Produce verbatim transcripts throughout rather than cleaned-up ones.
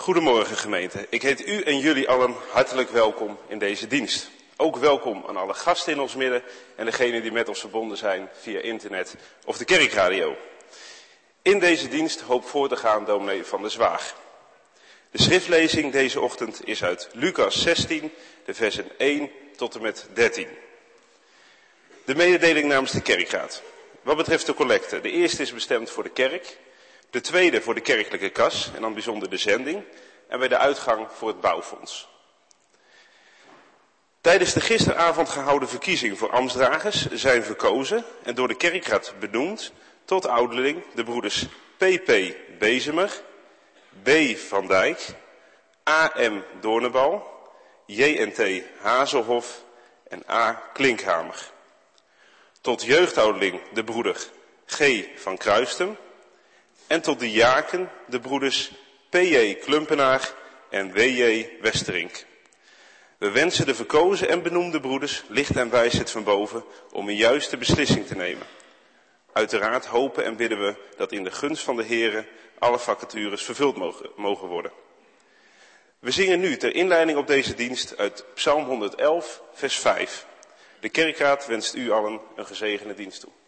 Goedemorgen gemeente. Ik heet u en jullie allen hartelijk welkom in deze dienst. Ook welkom aan alle gasten in ons midden en degenen die met ons verbonden zijn via internet of de kerkradio. In deze dienst hoopt voor te gaan dominee Van der Zwaag. De schriftlezing deze ochtend is uit Lucas zestien, de versen één tot en met dertien. De mededeling namens de kerkraad. Wat betreft de collecte, de eerste is bestemd voor de kerk, de tweede voor de kerkelijke kas en dan bijzonder de zending en bij de uitgang voor het bouwfonds. Tijdens de gisteravond gehouden verkiezing voor ambtsdragers zijn verkozen en door de kerkraad benoemd tot ouderling de broeders P P Bezemer, B van Dijk, A M Doornenbal, J N T Hazelhof en A Klinkhamer. Tot jeugdouderling de broeder G van Kruistem en tot de jaken de broeders P J Klumpenaar en W J Westerink. We wensen de verkozen en benoemde broeders licht en wijsheid van boven om een juiste beslissing te nemen. Uiteraard hopen en bidden we dat in de gunst van de Here alle vacatures vervuld mogen, mogen worden. We zingen nu ter inleiding op deze dienst uit Psalm honderdelf, vers vijf. De kerkraad wenst u allen een gezegende dienst toe.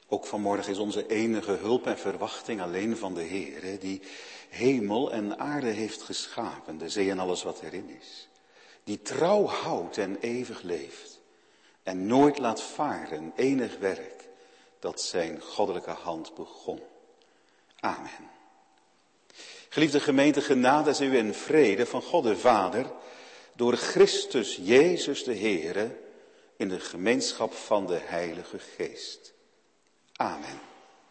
Ook vanmorgen is onze enige hulp en verwachting alleen van de Heere, die hemel en aarde heeft geschapen, de zee en alles wat erin is. Die trouw houdt en eeuwig leeft en nooit laat varen enig werk dat zijn goddelijke hand begon. Amen. Geliefde gemeente, genade is u en vrede van God de Vader, door Christus Jezus de Heere, in de gemeenschap van de Heilige Geest. Amen.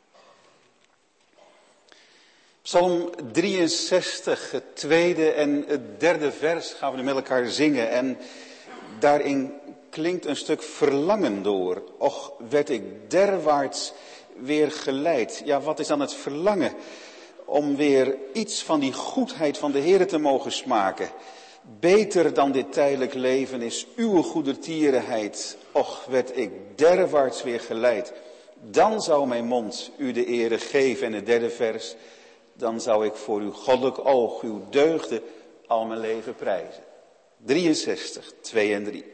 Psalm drieënzestig, het tweede en het derde vers gaan we nu met elkaar zingen. En daarin klinkt een stuk verlangen door. Och, werd ik derwaarts weer geleid. Ja, wat is dan het verlangen? Om weer iets van die goedheid van de Heere te mogen smaken. Beter dan dit tijdelijk leven is uw goedertierenheid. Och, werd ik derwaarts weer geleid. Dan zou mijn mond u de ere geven. En het derde vers. Dan zou ik voor uw goddelijk oog, uw deugden, al mijn leven prijzen. drieënzestig, twee en drie.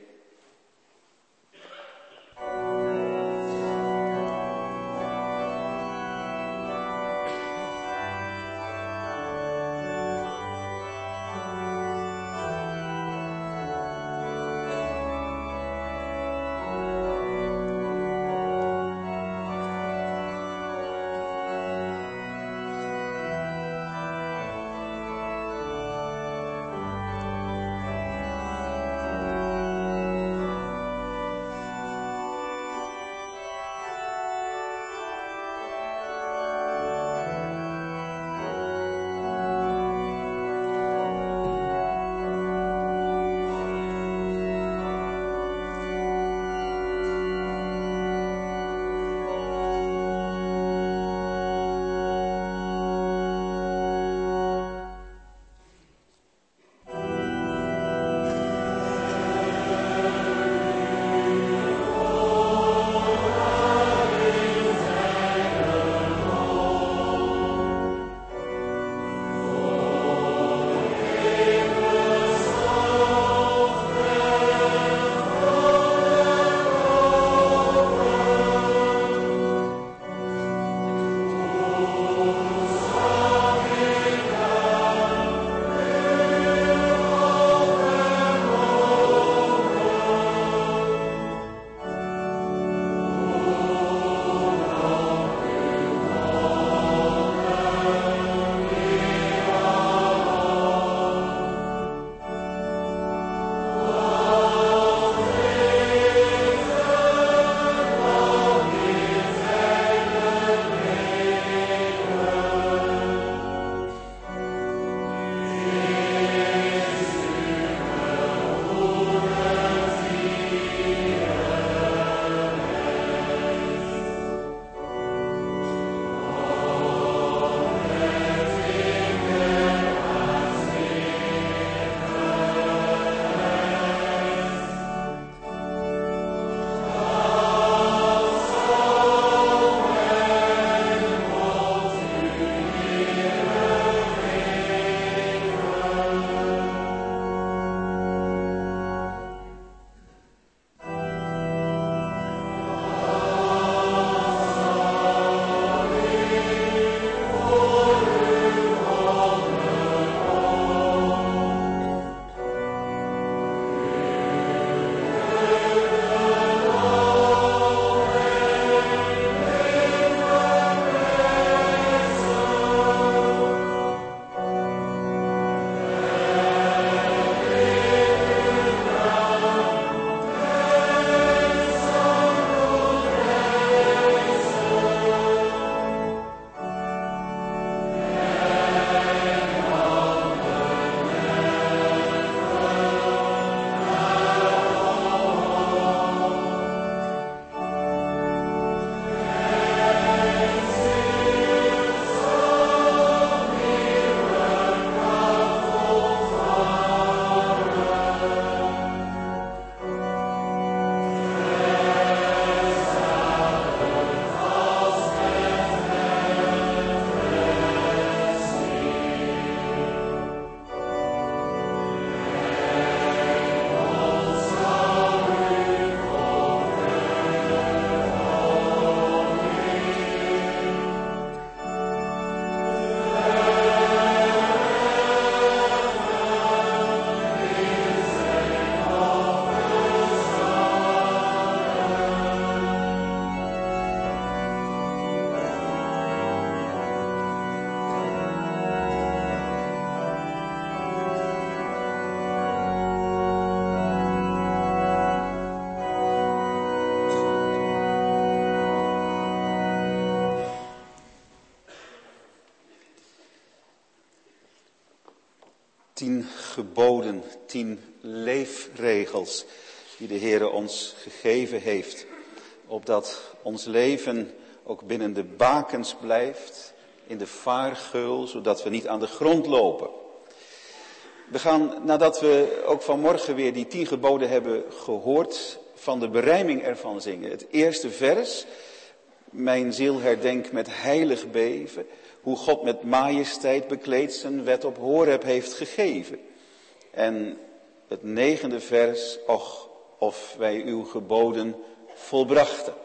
Tien geboden, tien leefregels die de Heere ons gegeven heeft. Opdat ons leven ook binnen de bakens blijft, in de vaargeul, zodat we niet aan de grond lopen. We gaan, nadat we ook vanmorgen weer die tien geboden hebben gehoord, van de berijming ervan zingen. Het eerste vers, mijn ziel herdenk met heilig beven, hoe God met majesteit bekleed zijn wet op Horeb heeft gegeven. En het negende vers, och, of wij uw geboden volbrachten.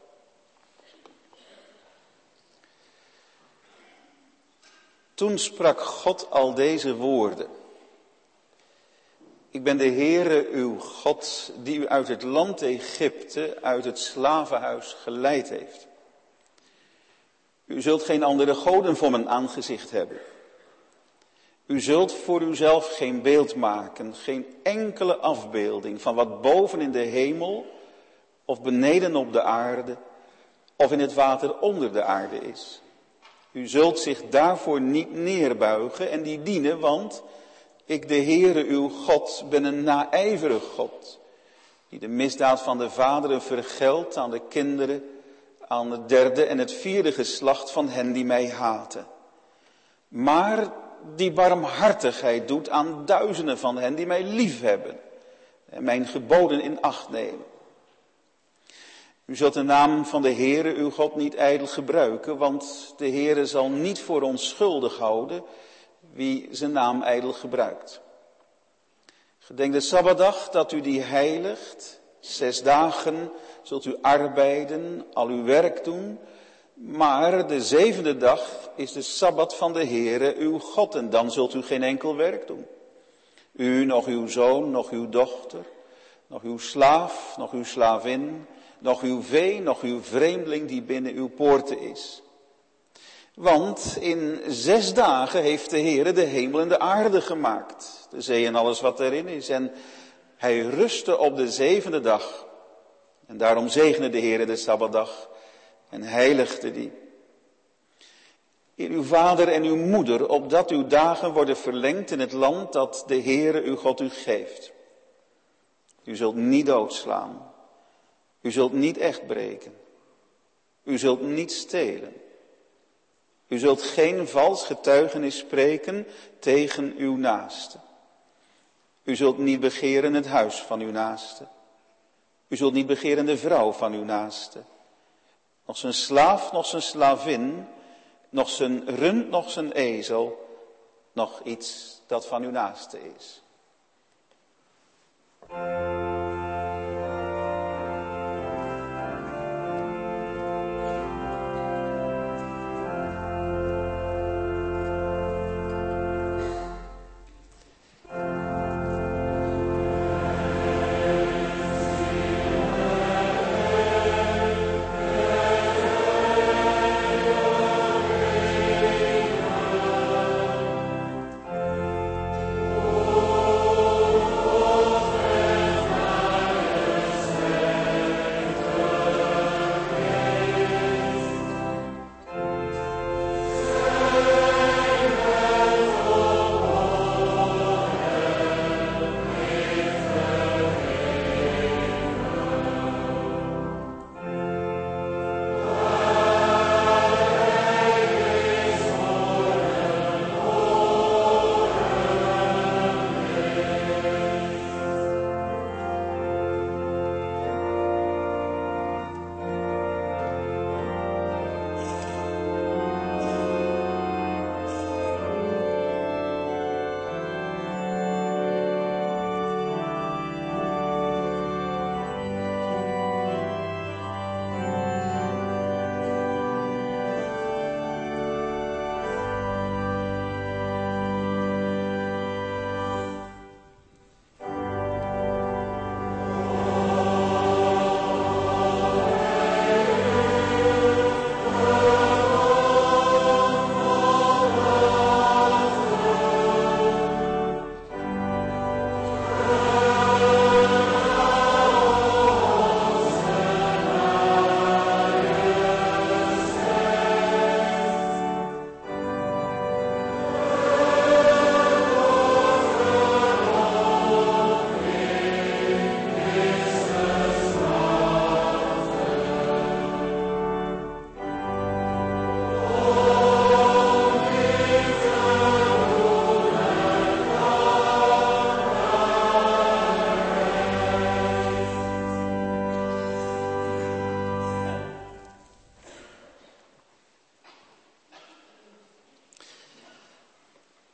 Toen sprak God al deze woorden. Ik ben de Heere uw God, die u uit het land Egypte, uit het slavenhuis geleid heeft. U zult geen andere goden voor mijn aangezicht hebben. U zult voor uzelf geen beeld maken, geen enkele afbeelding van wat boven in de hemel of beneden op de aarde of in het water onder de aarde is. U zult zich daarvoor niet neerbuigen en die dienen, want ik, de Heere uw God, ben een naijverig God, die de misdaad van de vaderen vergeldt aan de kinderen, aan het derde en het vierde geslacht van hen die mij haten. Maar die barmhartigheid doet aan duizenden van hen die mij liefhebben en mijn geboden in acht nemen. U zult de naam van de Heere uw God niet ijdel gebruiken, want de Heere zal niet voor onschuldig houden wie zijn naam ijdel gebruikt. Gedenk de Sabbatdag dat u die heiligt. Zes dagen zult u arbeiden, al uw werk doen. Maar de zevende dag is de Sabbat van de Heere uw God en dan zult u geen enkel werk doen. U, nog uw zoon, nog uw dochter, nog uw slaaf, nog uw slavin, nog uw vee, nog uw vreemdeling die binnen uw poorten is. Want in zes dagen heeft de Heere de hemel en de aarde gemaakt, de zee en alles wat erin is. En hij rustte op de zevende dag. En daarom zegende de Heere de Sabbatdag en heiligde die. In uw vader en uw moeder, opdat uw dagen worden verlengd in het land dat de Heere uw God u geeft. U zult niet doodslaan. U zult niet echt breken. U zult niet stelen. U zult geen vals getuigenis spreken tegen uw naaste. U zult niet begeren het huis van uw naaste. U zult niet begeren de vrouw van uw naaste. Nog zijn slaaf, nog zijn slavin, nog zijn rund, nog zijn ezel, nog iets dat van uw naaste is.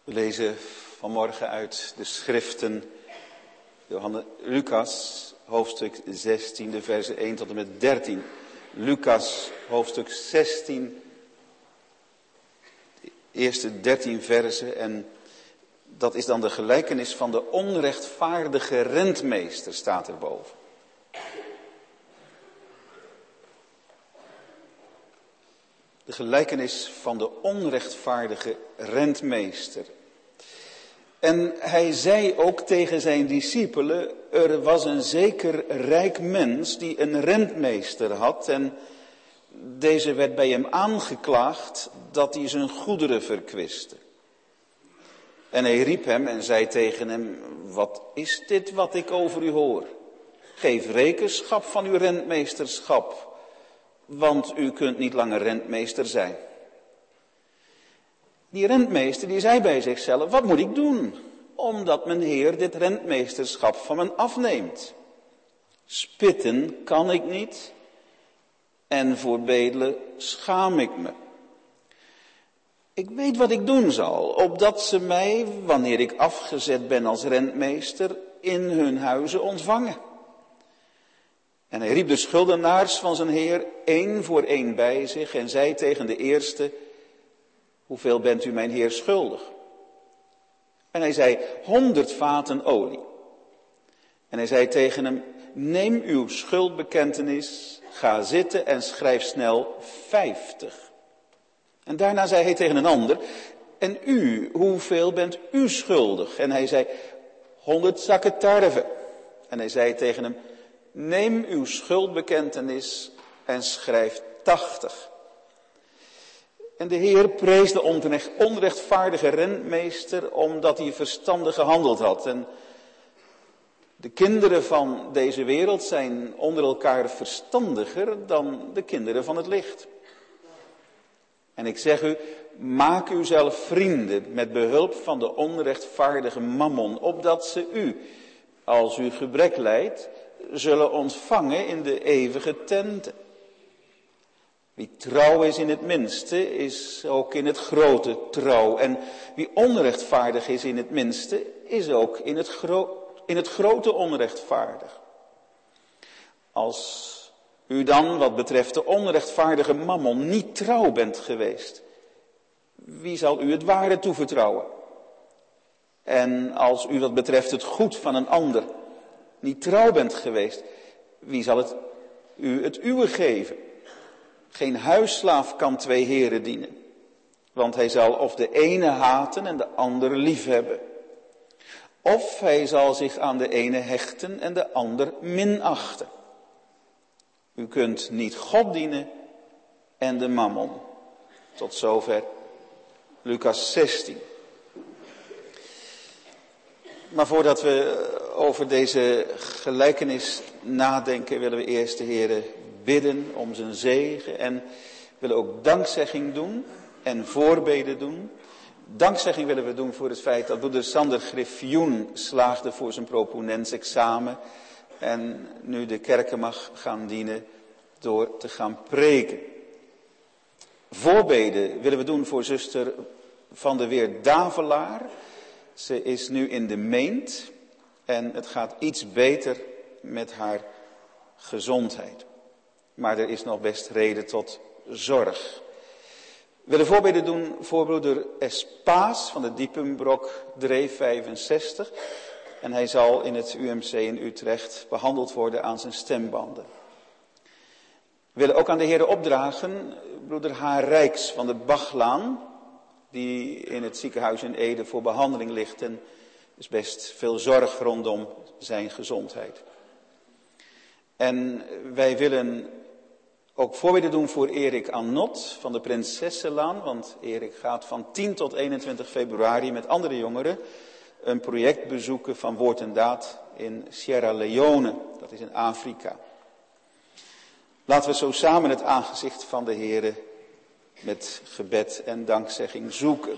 We lezen vanmorgen uit de schriften Johannes, Lucas, hoofdstuk zestien, de versen één tot en met dertien. Lucas, hoofdstuk zestien, de eerste dertien versen. En dat is dan de gelijkenis van de onrechtvaardige rentmeester, staat erboven. De gelijkenis van de onrechtvaardige rentmeester. En hij zei ook tegen zijn discipelen, er was een zeker rijk mens die een rentmeester had en deze werd bij hem aangeklaagd dat hij zijn goederen verkwiste. En hij riep hem en zei tegen hem, wat is dit wat ik over u hoor? Geef rekenschap van uw rentmeesterschap, want u kunt niet langer rentmeester zijn. Die rentmeester die zei bij zichzelf, wat moet ik doen? Omdat mijn Heer dit rentmeesterschap van me afneemt. Spitten kan ik niet en voor bedelen schaam ik me. Ik weet wat ik doen zal, opdat ze mij, wanneer ik afgezet ben als rentmeester, in hun huizen ontvangen. En hij riep de schuldenaars van zijn Heer één voor één bij zich en zei tegen de eerste, hoeveel bent u mijn Heer schuldig? En hij zei, honderd vaten olie. En hij zei tegen hem, neem uw schuldbekentenis, ga zitten en schrijf snel vijftig. En daarna zei hij tegen een ander, en u, hoeveel bent u schuldig? En hij zei, honderd zakken tarwe. En hij zei tegen hem, neem uw schuldbekentenis en schrijf tachtig. En de Heer prees de onrechtvaardige rentmeester omdat hij verstandig gehandeld had. En de kinderen van deze wereld zijn onder elkaar verstandiger dan de kinderen van het licht. En ik zeg u, maak uzelf vrienden met behulp van de onrechtvaardige mammon, opdat ze u, als u gebrek lijdt, zullen ontvangen in de eeuwige tenten. Wie trouw is in het minste, is ook in het grote trouw. En wie onrechtvaardig is in het minste, is ook in het, gro- in het grote onrechtvaardig. Als u dan, wat betreft de onrechtvaardige mammon, niet trouw bent geweest, wie zal u het ware toevertrouwen? En als u wat betreft het goed van een ander niet trouw bent geweest, wie zal het u het uwe geven? Geen huisslaaf kan twee heren dienen, want hij zal of de ene haten en de andere liefhebben. Of hij zal zich aan de ene hechten en de ander minachten. U kunt niet God dienen en de mammon. Tot zover Lucas zestien. Maar voordat we over deze gelijkenis nadenken, willen we eerst de Heere bidden om zijn zegen en willen ook dankzegging doen en voorbeden doen. Dankzegging willen we doen voor het feit dat broeder Sander Griffioen slaagde voor zijn proponentsexamen en nu de kerken mag gaan dienen door te gaan preken. Voorbeden willen we doen voor zuster Van der Weer Davelaar. Ze is nu in de meent en het gaat iets beter met haar gezondheid. Maar er is nog best reden tot zorg. We willen voorbeden doen voor broeder Espaas van de Diepenbrok Dreef vijfenzestig. En hij zal in het U M C in Utrecht behandeld worden aan zijn stembanden. We willen ook aan de Heere opdragen broeder H. Rijks van de Bachlaan, die in het ziekenhuis in Ede voor behandeling ligt en er is best veel zorg rondom zijn gezondheid. En wij willen ook voorbeden doen voor Erik Annot van de Prinsessenlaan, want Erik gaat van tien tot eenentwintig februari met andere jongeren een project bezoeken van Woord en Daad in Sierra Leone, dat is in Afrika. Laten we zo samen het aangezicht van de Heere met gebed en dankzegging zoeken.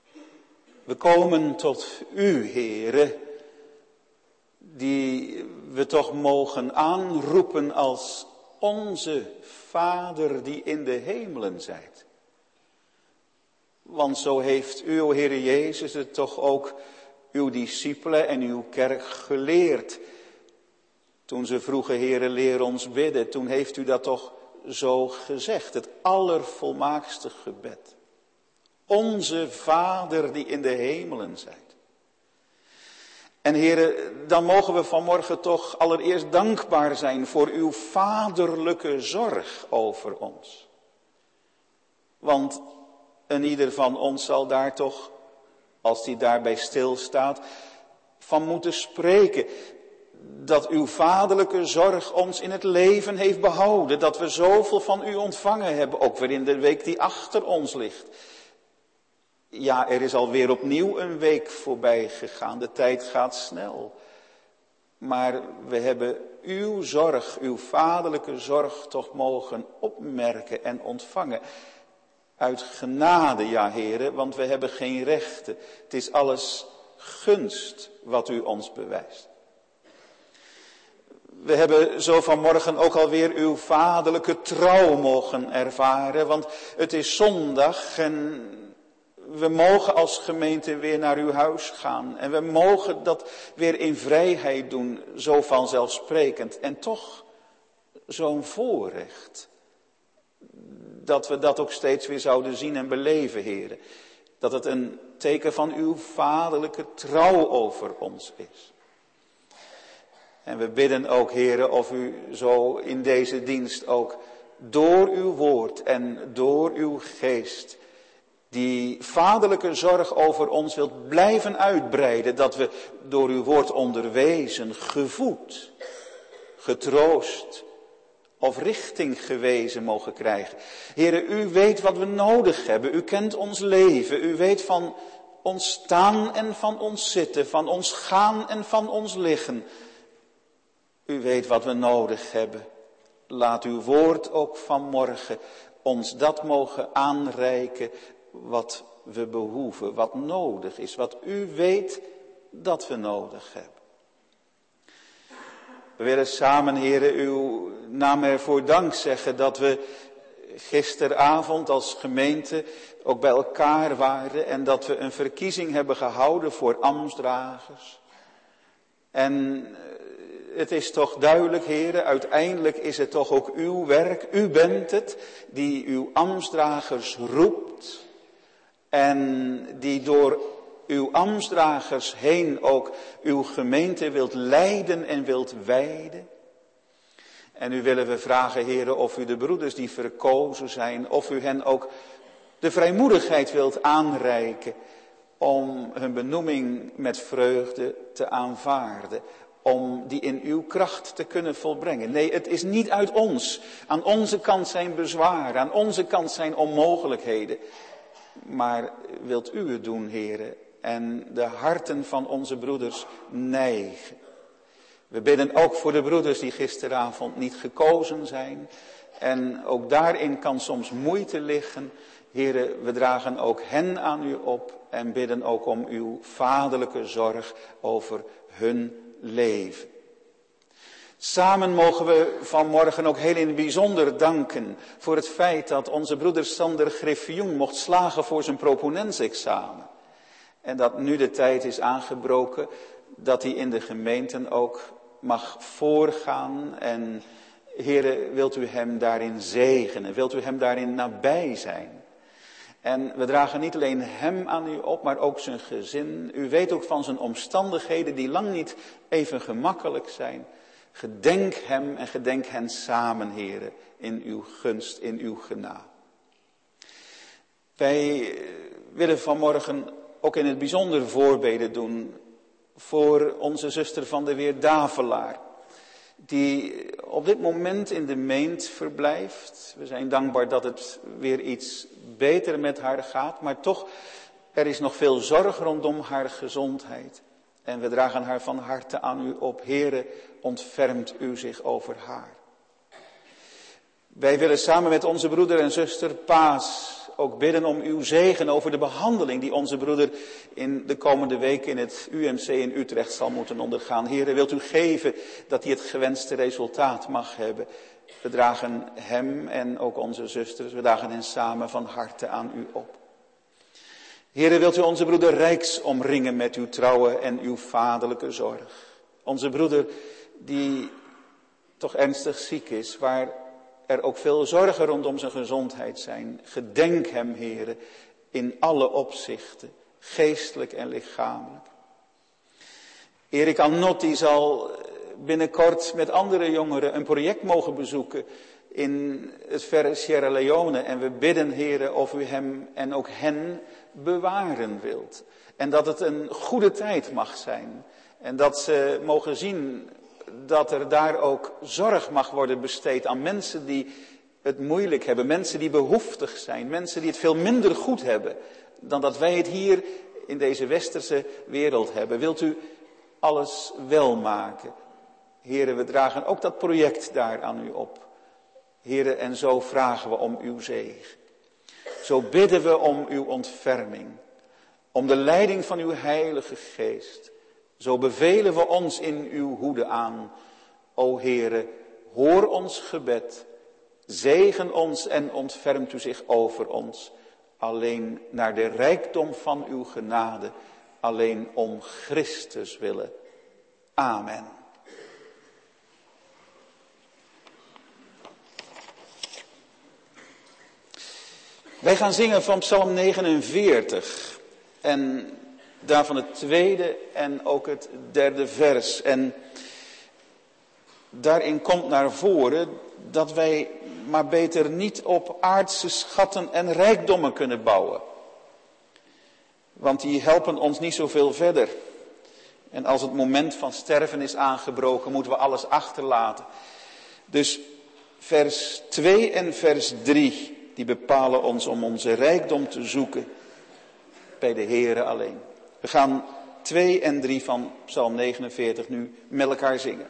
We komen tot u, Heere, die we toch mogen aanroepen als onze Vader die in de hemelen zijt. Want zo heeft u, o Heere Jezus, het toch ook uw discipelen en uw kerk geleerd. Toen ze vroegen, Heere, leer ons bidden, toen heeft u dat toch zo gezegd. Het allervolmaakste gebed. Onze Vader die in de hemelen zijt. En Heere, dan mogen we vanmorgen toch allereerst dankbaar zijn voor uw vaderlijke zorg over ons. Want een ieder van ons zal daar toch, als die daarbij stilstaat, van moeten spreken. Dat uw vaderlijke zorg ons in het leven heeft behouden. Dat we zoveel van u ontvangen hebben, ook weer in de week die achter ons ligt. Ja, er is alweer opnieuw een week voorbij gegaan. De tijd gaat snel. Maar we hebben uw zorg, uw vaderlijke zorg toch mogen opmerken en ontvangen. Uit genade, ja Heere, want we hebben geen rechten. Het is alles gunst wat u ons bewijst. We hebben zo vanmorgen ook alweer uw vaderlijke trouw mogen ervaren, want het is zondag en we mogen als gemeente weer naar uw huis gaan. En we mogen dat weer in vrijheid doen, zo vanzelfsprekend. En toch zo'n voorrecht, dat we dat ook steeds weer zouden zien en beleven, Heere. Dat het een teken van uw vaderlijke trouw over ons is. En we bidden ook, Heere, of u zo in deze dienst ook door uw woord en door uw geest die vaderlijke zorg over ons wilt blijven uitbreiden. Dat we door uw woord onderwezen, gevoed, getroost of richting gewezen mogen krijgen. Heere, u weet wat we nodig hebben. U kent ons leven. U weet van ons staan en van ons zitten, van ons gaan en van ons liggen. U weet wat we nodig hebben. Laat uw woord ook vanmorgen ons dat mogen aanreiken wat we behoeven, wat nodig is, wat u weet dat we nodig hebben. We willen samen, Heere, uw naam ervoor dank zeggen dat we gisteravond als gemeente ook bij elkaar waren en dat we een verkiezing hebben gehouden voor ambtsdragers. En het is toch duidelijk, Heere, uiteindelijk is het toch ook uw werk. U bent het die uw ambtsdragers roept en die door uw ambtsdragers heen ook uw gemeente wilt leiden en wilt wijden. En nu willen we vragen, Heere, of u de broeders die verkozen zijn, of u hen ook de vrijmoedigheid wilt aanreiken om hun benoeming met vreugde te aanvaarden. Om die in uw kracht te kunnen volbrengen. Nee, het is niet uit ons. Aan onze kant zijn bezwaren, aan onze kant zijn onmogelijkheden. Maar wilt u het doen, Heere, en de harten van onze broeders nijgen. We bidden ook voor de broeders die gisteravond niet gekozen zijn. En ook daarin kan soms moeite liggen. Heere, we dragen ook hen aan u op en bidden ook om uw vaderlijke zorg over hun leven. Samen mogen we vanmorgen ook heel in het bijzonder danken voor het feit dat onze broeder Sander Griffioen mocht slagen voor zijn proponensexamen. En dat nu de tijd is aangebroken dat hij in de gemeenten ook mag voorgaan. En Heere, wilt u hem daarin zegenen, wilt u hem daarin nabij zijn. En we dragen niet alleen hem aan u op, maar ook zijn gezin. U weet ook van zijn omstandigheden die lang niet even gemakkelijk zijn. Gedenk hem en gedenk hen samen, Heere, in uw gunst, in uw genade. Wij willen vanmorgen ook in het bijzonder voorbeden doen voor onze zuster van de Weer Davelaar, die op dit moment in de Meent verblijft. We zijn dankbaar dat het weer iets beter met haar gaat, maar toch, er is nog veel zorg rondom haar gezondheid. En we dragen haar van harte aan u op. Heere, ontfermt u zich over haar. Wij willen samen met onze broeder en zuster Paas ook bidden om uw zegen over de behandeling die onze broeder in de komende week in het U M C in Utrecht zal moeten ondergaan. Heere, wilt u geven dat hij het gewenste resultaat mag hebben. We dragen hem en ook onze zusters, we dragen hen samen van harte aan u op. Heere, wilt u onze broeder rijks omringen met uw trouwe en uw vaderlijke zorg. Onze broeder die toch ernstig ziek is, waar er ook veel zorgen rondom zijn gezondheid zijn. Gedenk hem, Heere, in alle opzichten, geestelijk en lichamelijk. Erik Annot die zal binnenkort met andere jongeren een project mogen bezoeken in het verre Sierra Leone. En we bidden, Heere, of u hem en ook hen bewaren wilt. En dat het een goede tijd mag zijn. En dat ze mogen zien dat er daar ook zorg mag worden besteed aan mensen die het moeilijk hebben. Mensen die behoeftig zijn. Mensen die het veel minder goed hebben dan dat wij het hier in deze westerse wereld hebben. Wilt u alles wel maken? Heren, we dragen ook dat project daar aan u op. Heren, en zo vragen we om uw zegen. Zo bidden we om uw ontferming. Om de leiding van uw Heilige Geest. Zo bevelen we ons in uw hoede aan. O Heere, hoor ons gebed. Zegen ons en ontfermt u zich over ons. Alleen naar de rijkdom van uw genade. Alleen om Christus willen. Amen. Wij gaan zingen van Psalm negenenveertig. En daarvan het tweede en ook het derde vers. En daarin komt naar voren dat wij maar beter niet op aardse schatten en rijkdommen kunnen bouwen. Want die helpen ons niet zoveel verder. En als het moment van sterven is aangebroken, moeten we alles achterlaten. Dus vers twee en vers drie, die bepalen ons om onze rijkdom te zoeken bij de Heere alleen. We gaan twee en drie van Psalm negenenveertig nu met elkaar zingen.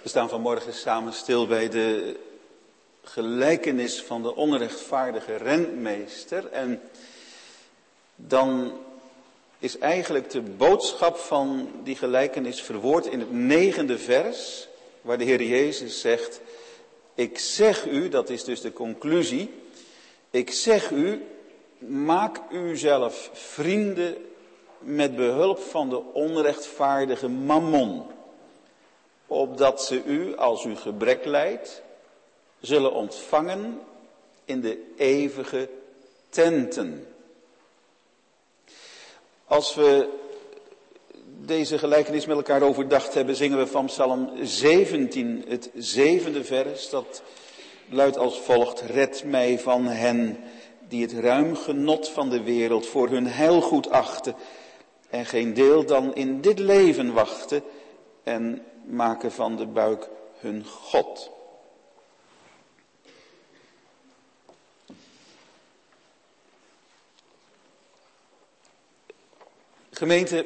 We staan vanmorgen samen stil bij de gelijkenis van de onrechtvaardige rentmeester. En dan is eigenlijk de boodschap van die gelijkenis verwoord in het negende vers, waar de Heer Jezus zegt: ik zeg u, dat is dus de conclusie, ik zeg u, maak u zelf vrienden met behulp van de onrechtvaardige mammon, opdat ze u, als u gebrek lijdt, zullen ontvangen in de eeuwige tenten. Als we deze gelijkenis met elkaar overdacht hebben, zingen we van Psalm zeventien, het zevende vers. Dat luidt als volgt: red mij van hen die het ruim genot van de wereld voor hun heilgoed achten en geen deel dan in dit leven wachten en maken van de buik hun God. Gemeente,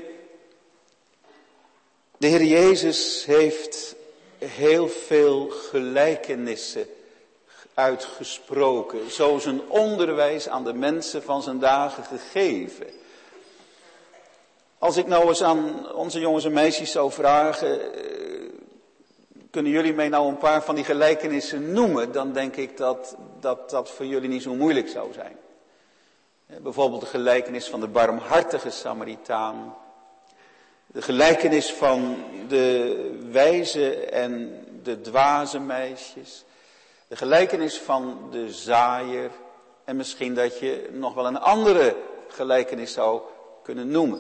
de Heer Jezus heeft heel veel gelijkenissen uitgesproken, zo zijn onderwijs aan de mensen van zijn dagen gegeven. Als ik nou eens aan onze jongens en meisjes zou vragen, kunnen jullie mij nou een paar van die gelijkenissen noemen, dan denk ik dat dat, dat voor jullie niet zo moeilijk zou zijn. Bijvoorbeeld de gelijkenis van de barmhartige Samaritaan. De gelijkenis van de wijze en de dwaze meisjes. De gelijkenis van de zaaier. En misschien dat je nog wel een andere gelijkenis zou kunnen noemen.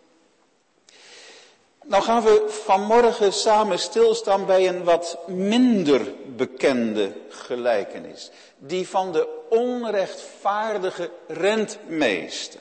Nou gaan we vanmorgen samen stilstaan bij een wat minder bekende gelijkenis. Die van de onrechtvaardige rentmeester.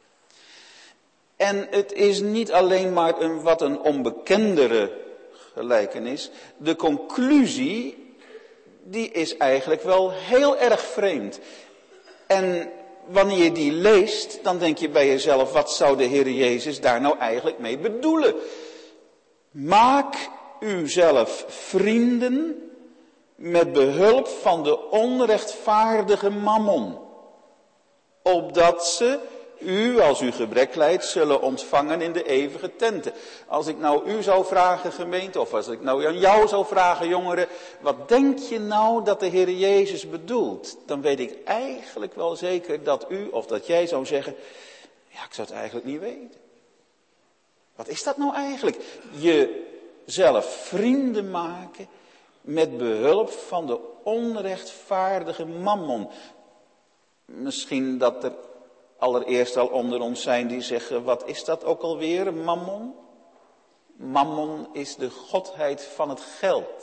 En het is niet alleen maar een wat een onbekendere gelijkenis. De conclusie, die is eigenlijk wel heel erg vreemd. En wanneer je die leest, dan denk je bij jezelf: wat zou de Heer Jezus daar nou eigenlijk mee bedoelen? Maak uzelf vrienden met behulp van de onrechtvaardige mammon, opdat ze u, als u gebrek lijdt, zullen ontvangen in de eeuwige tenten. Als ik nou u zou vragen, gemeente, of als ik nou aan jou zou vragen, jongeren, wat denk je nou dat de Heer Jezus bedoelt? Dan weet ik eigenlijk wel zeker dat u, of dat jij zou zeggen: ja, ik zou het eigenlijk niet weten. Wat is dat nou eigenlijk? Jezelf vrienden maken met behulp van de onrechtvaardige mammon. Misschien dat er allereerst al onder ons zijn die zeggen: wat is dat ook alweer, mammon? Mammon is de godheid van het geld.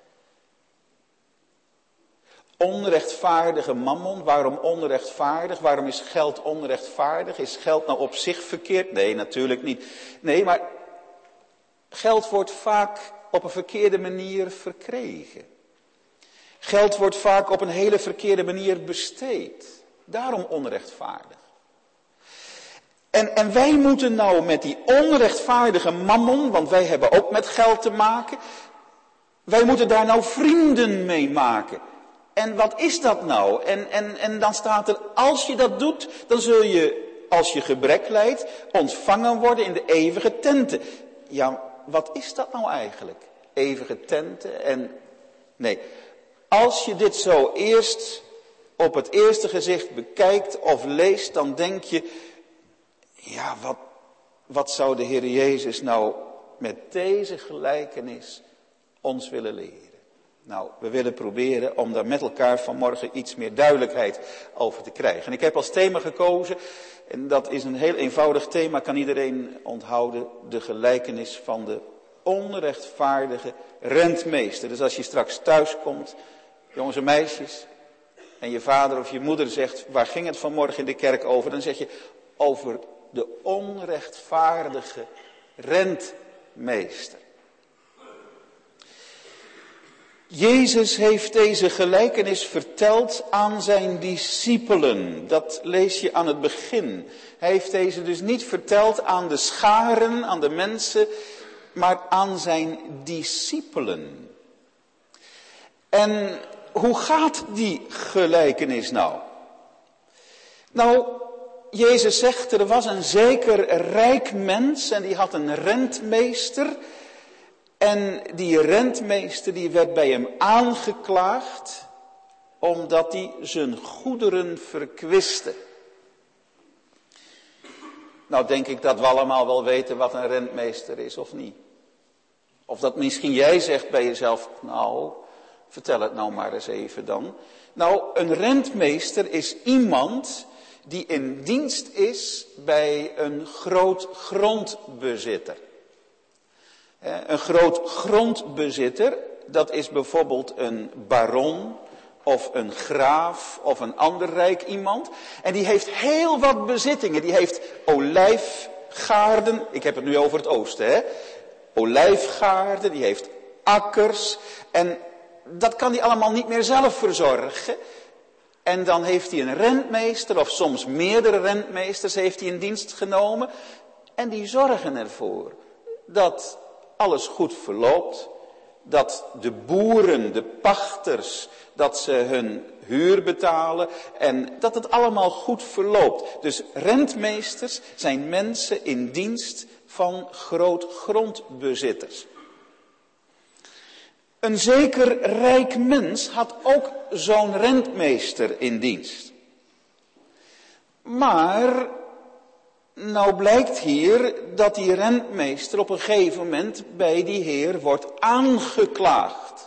Onrechtvaardige mammon, waarom onrechtvaardig? Waarom is geld onrechtvaardig? Is geld nou op zich verkeerd? Nee, natuurlijk niet. Nee, maar geld wordt vaak op een verkeerde manier verkregen. Geld wordt vaak op een hele verkeerde manier besteed. Daarom onrechtvaardig. En, en wij moeten nou met die onrechtvaardige mammon, want wij hebben ook met geld te maken, wij moeten daar nou vrienden mee maken. En wat is dat nou? En, en, en dan staat er: als je dat doet, dan zul je, als je gebrek lijdt, ontvangen worden in de eeuwige tenten. Ja, wat is dat nou eigenlijk? Eeuwige tenten en... Nee, als je dit zo eerst op het eerste gezicht bekijkt of leest, dan denk je: ja, wat, wat zou de Heer Jezus nou met deze gelijkenis ons willen leren? Nou, we willen proberen om daar met elkaar vanmorgen iets meer duidelijkheid over te krijgen. En ik heb als thema gekozen, en dat is een heel eenvoudig thema, kan iedereen onthouden: de gelijkenis van de onrechtvaardige rentmeester. Dus als je straks thuis komt, jongens en meisjes, en je vader of je moeder zegt: waar ging het vanmorgen in de kerk over? Dan zeg je: over de onrechtvaardige rentmeester. Jezus heeft deze gelijkenis verteld aan zijn discipelen. Dat lees je aan het begin. Hij heeft deze dus niet verteld aan de scharen, aan de mensen, maar aan zijn discipelen. En hoe gaat die gelijkenis nou? Nou, Jezus zegt, er was een zeker rijk mens en die had een rentmeester. En die rentmeester die werd bij hem aangeklaagd omdat hij zijn goederen verkwiste. Nou denk ik dat we allemaal wel weten wat een rentmeester is of niet. Of dat misschien jij zegt bij jezelf, nou, vertel het nou maar eens even dan. Nou, een rentmeester is iemand die in dienst is bij een groot grondbezitter. Een groot grondbezitter, dat is bijvoorbeeld een baron of een graaf of een ander rijk iemand. En die heeft heel wat bezittingen. Die heeft olijfgaarden, ik heb het nu over het oosten, hè. Olijfgaarden, die heeft akkers. En dat kan hij allemaal niet meer zelf verzorgen. En dan heeft hij een rentmeester of soms meerdere rentmeesters heeft hij in dienst genomen. En die zorgen ervoor dat alles goed verloopt. Dat de boeren, de pachters, dat ze hun huur betalen en dat het allemaal goed verloopt. Dus rentmeesters zijn mensen in dienst van grootgrondbezitters. Een zeker rijk mens had ook zo'n rentmeester in dienst. Maar nou blijkt hier dat die rentmeester op een gegeven moment bij die heer wordt aangeklaagd.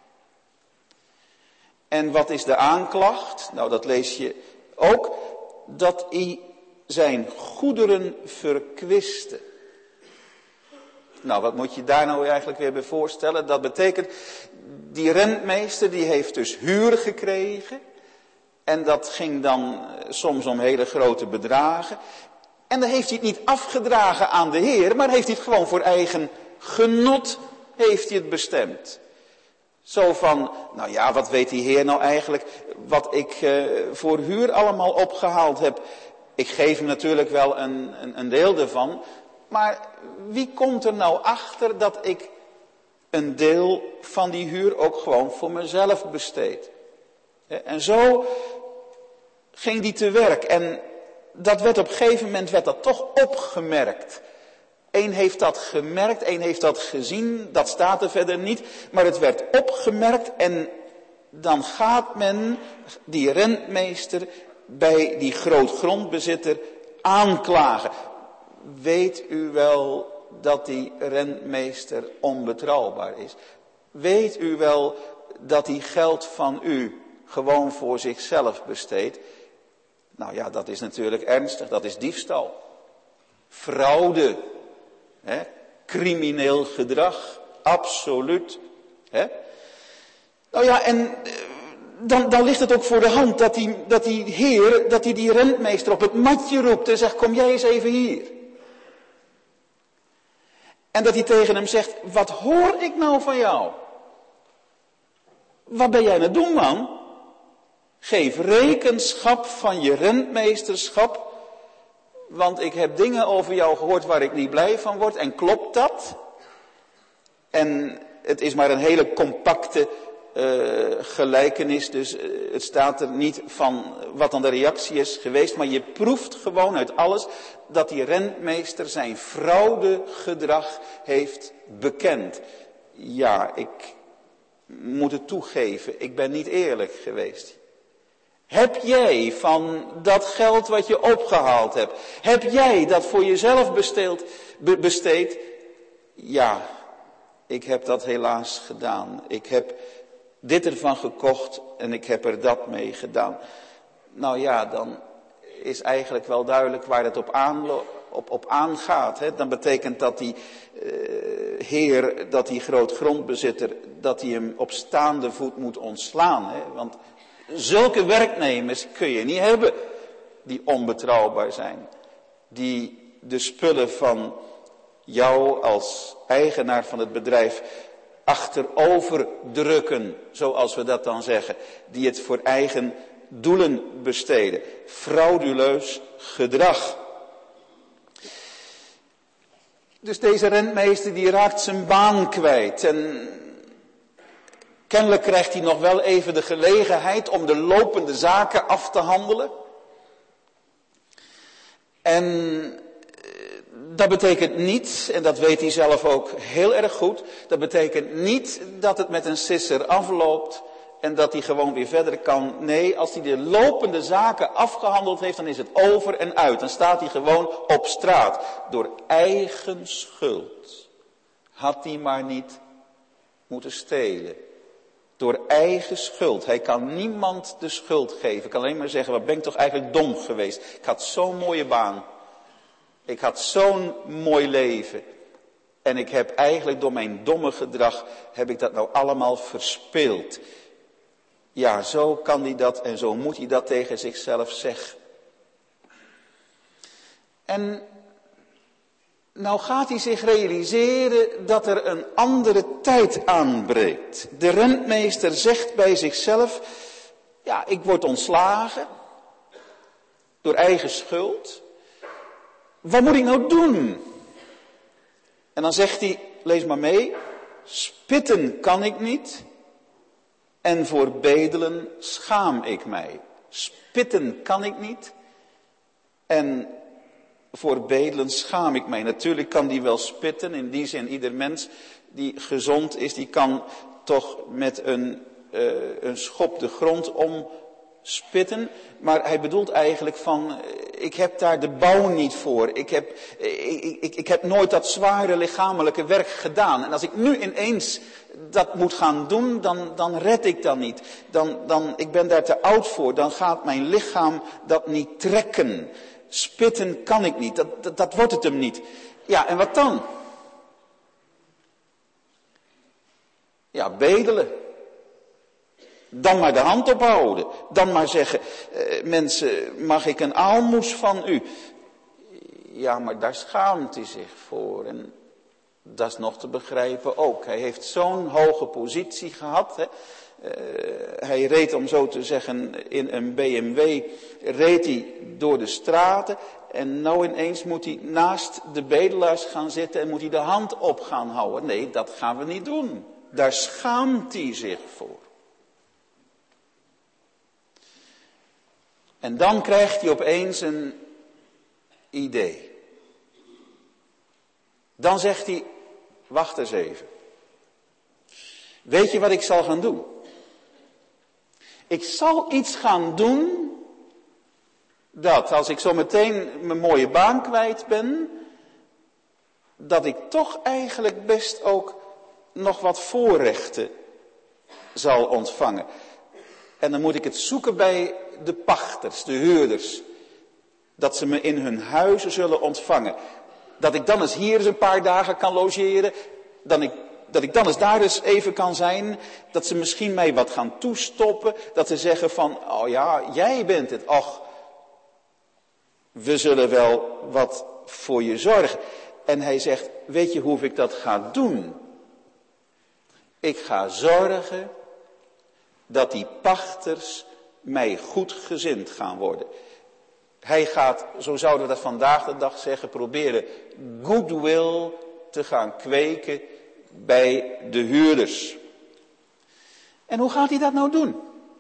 En wat is de aanklacht? Nou, dat lees je ook. Dat hij zijn goederen verkwiste. Nou, wat moet je daar nou eigenlijk weer bij voorstellen? Dat betekent, die rentmeester die heeft dus huur gekregen. En dat ging dan soms om hele grote bedragen. En dan heeft hij het niet afgedragen aan de Heer, maar heeft hij het gewoon voor eigen genot heeft hij het bestemd. Zo van, nou ja, wat weet die Heer nou eigenlijk, wat ik uh, voor huur allemaal opgehaald heb. Ik geef hem natuurlijk wel een, een, een deel ervan, maar wie komt er nou achter dat ik een deel van die huur ook gewoon voor mezelf besteed? En zo ging die te werk en dat werd op een gegeven moment werd dat toch opgemerkt. Eén heeft dat gemerkt, één heeft dat gezien, dat staat er verder niet. Maar het werd opgemerkt en dan gaat men die rentmeester bij die grootgrondbezitter aanklagen. Weet u wel dat die rentmeester onbetrouwbaar is? Weet u wel dat hij geld van u gewoon voor zichzelf besteedt? Nou ja, dat is natuurlijk ernstig, dat is diefstal. Fraude. Hè? Crimineel gedrag. Absoluut. Hè? Nou ja, en dan, dan ligt het ook voor de hand dat die, dat die heer, dat die, die rentmeester op het matje roept en zegt, kom jij eens even hier. En dat hij tegen hem zegt, wat hoor ik nou van jou? Wat ben jij aan het doen, man? Geef rekenschap van je rentmeesterschap, want ik heb dingen over jou gehoord waar ik niet blij van word. En klopt dat? En het is maar een hele compacte uh, gelijkenis, dus uh, het staat er niet van wat dan de reactie is geweest. Maar je proeft gewoon uit alles dat die rentmeester zijn fraudegedrag heeft bekend. Ja, ik moet het toegeven, ik ben niet eerlijk geweest. Heb jij van dat geld wat je opgehaald hebt, heb jij dat voor jezelf besteed, be, besteed? Ja, ik heb dat helaas gedaan. Ik heb dit ervan gekocht en ik heb er dat mee gedaan. Nou ja, dan is eigenlijk wel duidelijk waar het op, aanlo- op, op aangaat. Hè? Dan betekent dat die uh, heer, dat die grootgrondbezitter, dat hij hem op staande voet moet ontslaan. Hè? Want zulke werknemers kun je niet hebben die onbetrouwbaar zijn. Die de spullen van jou als eigenaar van het bedrijf achterover drukken, zoals we dat dan zeggen. Die het voor eigen doelen besteden. Frauduleus gedrag. Dus deze rentmeester die raakt zijn baan kwijt. En Kennelijk krijgt hij nog wel even de gelegenheid om de lopende zaken af te handelen. En dat betekent niet, en dat weet hij zelf ook heel erg goed, dat betekent niet dat het met een sisser afloopt en dat hij gewoon weer verder kan. Nee, als hij de lopende zaken afgehandeld heeft, dan is het over en uit. Dan staat hij gewoon op straat. Door eigen schuld had hij maar niet moeten stelen. Door eigen schuld. Hij kan niemand de schuld geven. Ik kan alleen maar zeggen, wat ben ik toch eigenlijk dom geweest. Ik had zo'n mooie baan. Ik had zo'n mooi leven. En ik heb eigenlijk door mijn domme gedrag, heb ik dat nou allemaal verspeeld. Ja, zo kan hij dat en zo moet hij dat tegen zichzelf zeggen. En nou gaat hij zich realiseren dat er een andere tijd aanbreekt. De rentmeester zegt bij zichzelf, ja, ik word ontslagen door eigen schuld. Wat moet ik nou doen? En dan zegt hij, lees maar mee, spitten kan ik niet en voor bedelen schaam ik mij. Spitten kan ik niet en voor bedelen schaam ik mij. Natuurlijk kan die wel spitten, in die zin ieder mens die gezond is, die kan toch met een, uh, een schop de grond om spitten. Maar hij bedoelt eigenlijk van, ik heb daar de bouw niet voor. Ik heb, ik, ik, ik heb nooit dat zware lichamelijke werk gedaan. En als ik nu ineens dat moet gaan doen, dan, dan red ik dat niet. Dan, dan, ik ben daar te oud voor. Dan gaat mijn lichaam dat niet trekken. Spitten kan ik niet. Dat, dat, dat wordt het hem niet. Ja, en wat dan? Ja, bedelen. Dan maar de hand ophouden. Dan maar zeggen, eh, mensen, mag ik een aalmoes van u? Ja, maar daar schaamt hij zich voor. En dat is nog te begrijpen ook. Hij heeft zo'n hoge positie gehad. Hè. Uh, hij reed, om zo te zeggen, in een B M W, reed hij door de straten. En nou ineens moet hij naast de bedelaars gaan zitten en moet hij de hand op gaan houden. Nee, dat gaan we niet doen. Daar schaamt hij zich voor. En dan krijgt hij opeens een idee. Dan zegt hij, wacht eens even. Weet je wat ik zal gaan doen? Ik zal iets gaan doen, dat als ik zo meteen mijn mooie baan kwijt ben, dat ik toch eigenlijk best ook nog wat voorrechten zal ontvangen. En dan moet ik het zoeken bij de pachters, de huurders. Dat ze me in hun huizen zullen ontvangen. Dat ik dan eens hier eens een paar dagen kan logeren. Dat ik, dat ik dan eens daar eens even kan zijn. Dat ze misschien mij wat gaan toestoppen. Dat ze zeggen van, oh ja, jij bent het. Och, we zullen wel wat voor je zorgen. En hij zegt, weet je hoe ik dat ga doen? Ik ga zorgen dat die pachters mij goedgezind gaan worden. Hij gaat, zo zouden we dat vandaag de dag zeggen, proberen goodwill te gaan kweken bij de huurders. En hoe gaat hij dat nou doen?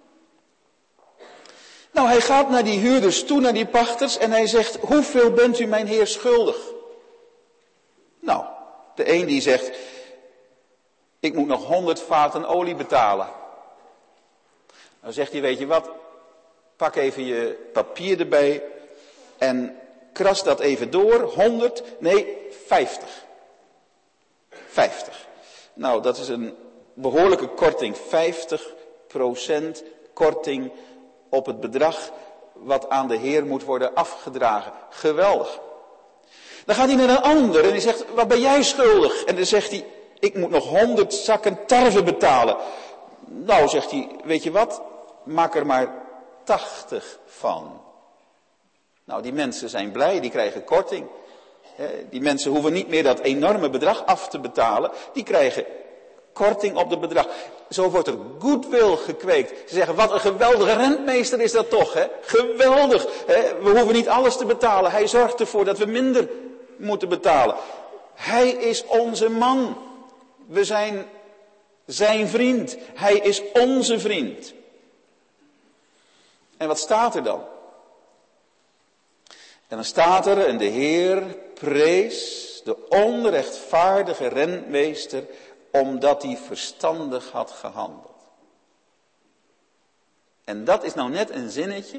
Nou, hij gaat naar die huurders toe, naar die pachters, en hij zegt, hoeveel bent u mijn heer schuldig? Nou, de een die zegt, ik moet nog honderd vaten olie betalen. Dan zegt hij, weet je wat, pak even je papier erbij en kras dat even door, honderd, nee, vijftig. vijftig. Nou, dat is een behoorlijke korting, vijftig procent korting op het bedrag wat aan de Heer moet worden afgedragen. Geweldig. Dan gaat hij naar een ander en hij zegt, wat ben jij schuldig? En dan zegt hij, ik moet nog honderd zakken tarwe betalen. Nou, zegt hij, weet je wat, maak er maar tachtig van. Nou, die mensen zijn blij, die krijgen korting. Die mensen hoeven niet meer dat enorme bedrag af te betalen. Die krijgen korting op het bedrag. Zo wordt er goodwill gekweekt. Ze zeggen, wat een geweldige rentmeester is dat toch, hè? Geweldig. Hè? We hoeven niet alles te betalen. Hij zorgt ervoor dat we minder moeten betalen. Hij is onze man. We zijn Zijn vriend. Hij is onze vriend. En wat staat er dan? En dan staat er, en de Heer prees de onrechtvaardige rentmeester, omdat hij verstandig had gehandeld. En dat is nou net een zinnetje,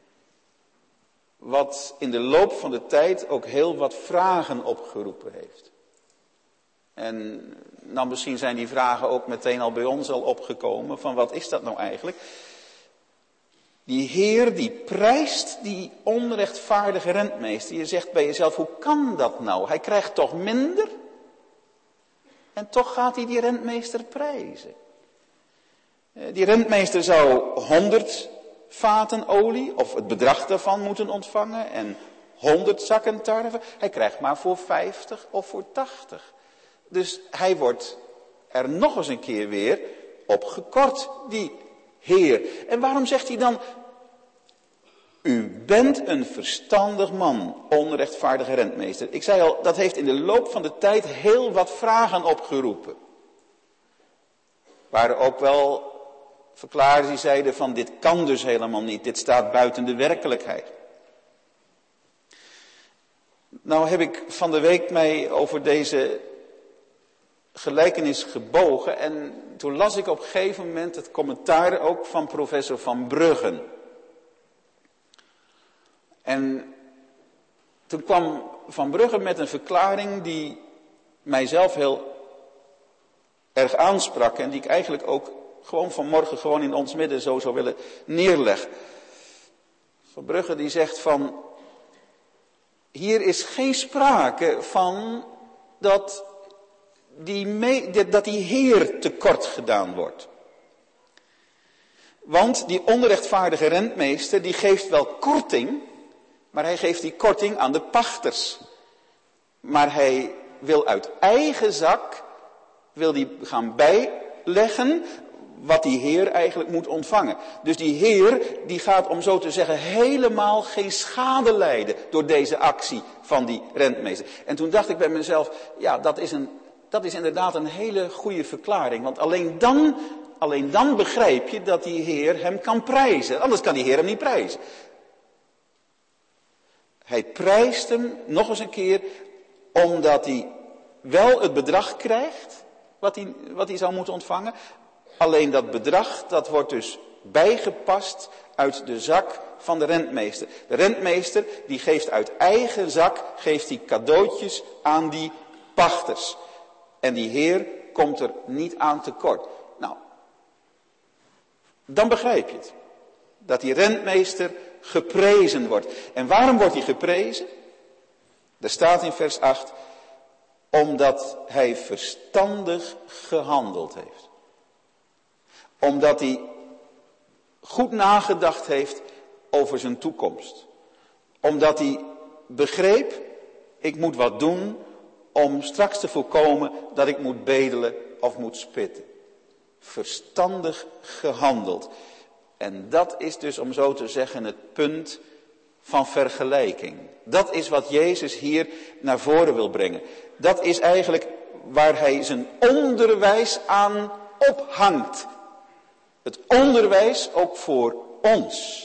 wat in de loop van de tijd ook heel wat vragen opgeroepen heeft. En nou, misschien zijn die vragen ook meteen al bij ons al opgekomen, van wat is dat nou eigenlijk? Die Heer die prijst die onrechtvaardige rentmeester. Je zegt bij jezelf, hoe kan dat nou? Hij krijgt toch minder? En toch gaat hij die rentmeester prijzen. Die rentmeester zou honderd vaten olie, of het bedrag daarvan moeten ontvangen, en honderd zakken tarwe. Hij krijgt maar voor vijftig of voor tachtig. Dus hij wordt er nog eens een keer weer op gekort, die Heer. En waarom zegt hij dan, u bent een verstandig man, onrechtvaardige rentmeester. Ik zei al, dat heeft in de loop van de tijd heel wat vragen opgeroepen. Waren ook wel verklaarders die zeiden van, dit kan dus helemaal niet, dit staat buiten de werkelijkheid. Nou heb ik van de week mij over deze gelijkenis gebogen en toen las ik op een gegeven moment het commentaar ook van professor Van Bruggen. En toen kwam Van Bruggen met een verklaring die mijzelf heel erg aansprak en die ik eigenlijk ook gewoon vanmorgen gewoon in ons midden zo zou willen neerleggen. Van Bruggen die zegt van, hier is geen sprake van dat die, me, dat die Heer tekort gedaan wordt. Want die onrechtvaardige rentmeester die geeft wel korting, maar hij geeft die korting aan de pachters. Maar hij wil uit eigen zak, wil die gaan bijleggen wat die Heer eigenlijk moet ontvangen. Dus die Heer die gaat, om zo te zeggen, helemaal geen schade lijden door deze actie van die rentmeester. En toen dacht ik bij mezelf, ja, dat is, een, dat is inderdaad een hele goede verklaring. Want alleen dan, alleen dan begrijp je dat die Heer hem kan prijzen. Anders kan die Heer hem niet prijzen. Hij prijst hem nog eens een keer omdat hij wel het bedrag krijgt wat hij, wat hij zou moeten ontvangen. Alleen dat bedrag, dat wordt dus bijgepast uit de zak van de rentmeester. De rentmeester die geeft uit eigen zak, geeft die cadeautjes aan die pachters. En die Heer komt er niet aan tekort. Nou, dan begrijp je het. Dat die rentmeester geprezen wordt. En waarom wordt hij geprezen? Er staat in vers acht, omdat hij verstandig gehandeld heeft. Omdat hij goed nagedacht heeft over zijn toekomst. Omdat hij begreep, ik moet wat doen om straks te voorkomen dat ik moet bedelen of moet spitten. Verstandig gehandeld. En dat is dus, om zo te zeggen, het punt van vergelijking. Dat is wat Jezus hier naar voren wil brengen. Dat is eigenlijk waar hij zijn onderwijs aan ophangt. Het onderwijs ook voor ons.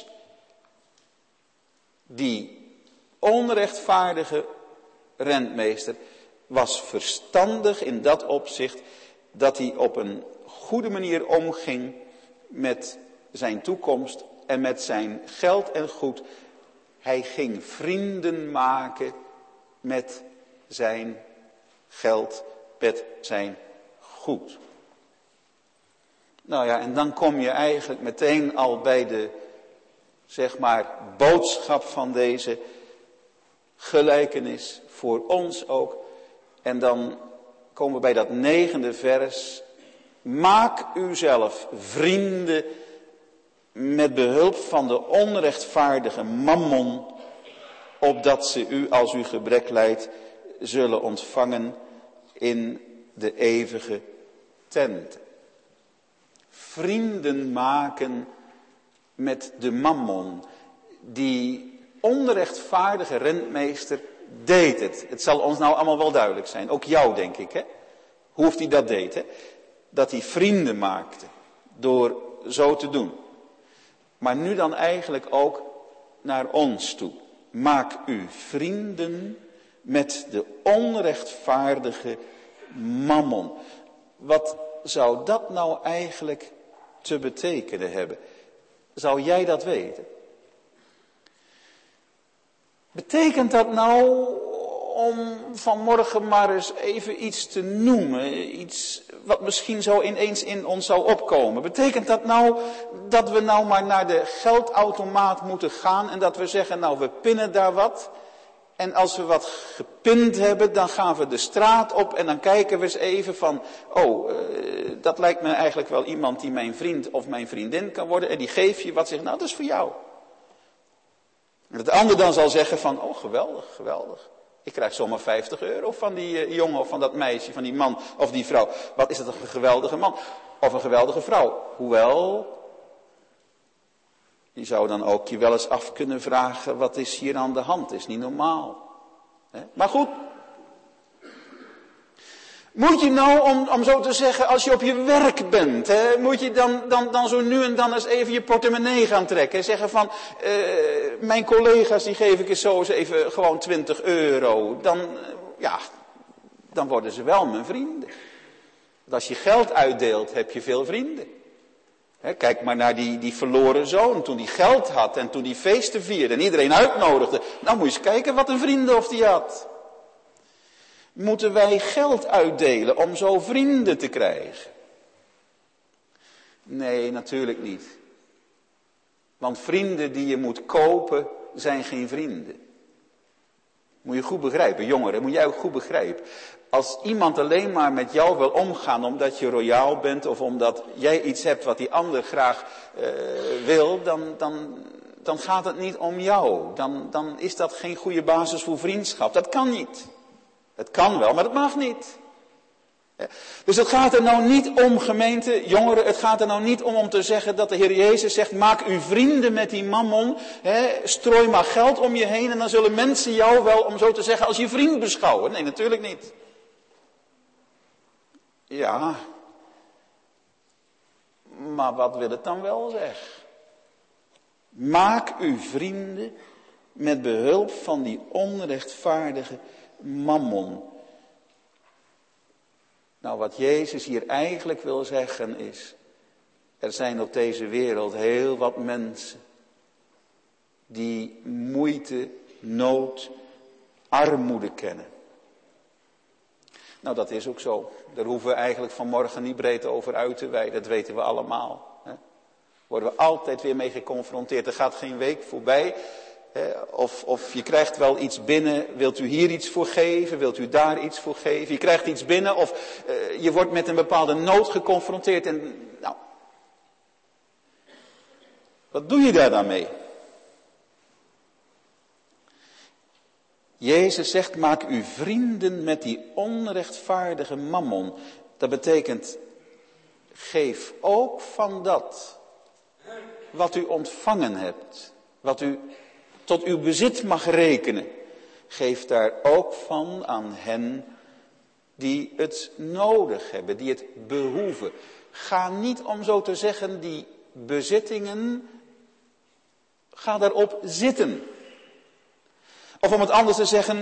Die onrechtvaardige rentmeester was verstandig in dat opzicht dat hij op een goede manier omging met zijn toekomst en met zijn geld en goed. Hij ging vrienden maken met zijn geld, met zijn goed. Nou ja, en dan kom je eigenlijk meteen al bij de, zeg maar, boodschap van deze gelijkenis voor ons ook. En dan komen we bij dat negende vers. Maak uzelf vrienden met behulp van de onrechtvaardige mammon, opdat ze u, als u gebrek lijdt, zullen ontvangen in de eeuwige tent. Vrienden maken met de mammon. Die onrechtvaardige rentmeester deed het. Het zal ons nou allemaal wel duidelijk zijn. Ook jou, denk ik, hè? Hoe of hij dat deed, hè? dat hij vrienden maakte door zo te doen. Maar nu dan eigenlijk ook naar ons toe. Maak u vrienden met de onrechtvaardige mammon. Wat zou dat nou eigenlijk te betekenen hebben? Zou jij dat weten? Betekent dat nou om vanmorgen maar eens even iets te noemen, iets wat misschien zo ineens in ons zou opkomen? Betekent dat nou dat we nou maar naar de geldautomaat moeten gaan en dat we zeggen, nou we pinnen daar wat. En als we wat gepind hebben, dan gaan we de straat op en dan kijken we eens even van, oh, uh, dat lijkt me eigenlijk wel iemand die mijn vriend of mijn vriendin kan worden. En die geef je wat, zegt, nou dat is voor jou. En het ander dan zal zeggen van, oh geweldig, geweldig. Ik krijg zomaar vijftig euro van die uh, jongen of van dat meisje, van die man of die vrouw. Wat is dat een geweldige man of een geweldige vrouw. Hoewel, je zou dan ook je wel eens af kunnen vragen, wat is hier aan de hand? Is niet normaal. He? Maar goed. Moet je nou, om, om zo te zeggen, als je op je werk bent, hè, moet je dan, dan, dan zo nu en dan eens even je portemonnee gaan trekken. En zeggen van, uh, mijn collega's die geef ik eens zo eens even gewoon twintig euro. Dan, uh, ja, dan worden ze wel mijn vrienden. Want als je geld uitdeelt, heb je veel vrienden. He, kijk maar naar die, die verloren zoon, toen hij geld had en toen hij feesten vierde en iedereen uitnodigde. Nou moet je eens kijken wat een vrienden of die had. Moeten wij geld uitdelen om zo vrienden te krijgen? Nee, natuurlijk niet. Want vrienden die je moet kopen, zijn geen vrienden. Moet je goed begrijpen, jongeren, moet jij ook goed begrijpen. Als iemand alleen maar met jou wil omgaan omdat je royaal bent of omdat jij iets hebt wat die ander graag uh, wil, dan, dan, dan gaat het niet om jou. Dan, dan is dat geen goede basis voor vriendschap. Dat kan niet. Het kan wel, maar dat mag niet. Ja. Dus het gaat er nou niet om, gemeente, jongeren, het gaat er nou niet om om te zeggen dat de Heer Jezus zegt, maak u vrienden met die mammon, hè, strooi maar geld om je heen en dan zullen mensen jou wel, om zo te zeggen, als je vriend beschouwen. Nee, natuurlijk niet. Ja, maar wat wil het dan wel zeggen? Maak u vrienden met behulp van die onrechtvaardige mammon. Nou, wat Jezus hier eigenlijk wil zeggen is, er zijn op deze wereld heel wat mensen die moeite, nood, armoede kennen. Nou, dat is ook zo. Daar hoeven we eigenlijk vanmorgen niet breed over uit te wijden. Dat weten we allemaal. Hè? Worden we altijd weer mee geconfronteerd. Er gaat geen week voorbij. Hè? Of, of je krijgt wel iets binnen. Wilt u hier iets voor geven? Wilt u daar iets voor geven? Je krijgt iets binnen of uh, je wordt met een bepaalde nood geconfronteerd. En nou, wat doe je daar dan mee? Jezus zegt, maak u vrienden met die onrechtvaardige mammon. Dat betekent, geef ook van dat wat u ontvangen hebt. Wat u tot uw bezit mag rekenen. Geef daar ook van aan hen die het nodig hebben, die het behoeven. Ga niet, om zo te zeggen, die bezittingen, ga daarop zitten. Of om het anders te zeggen,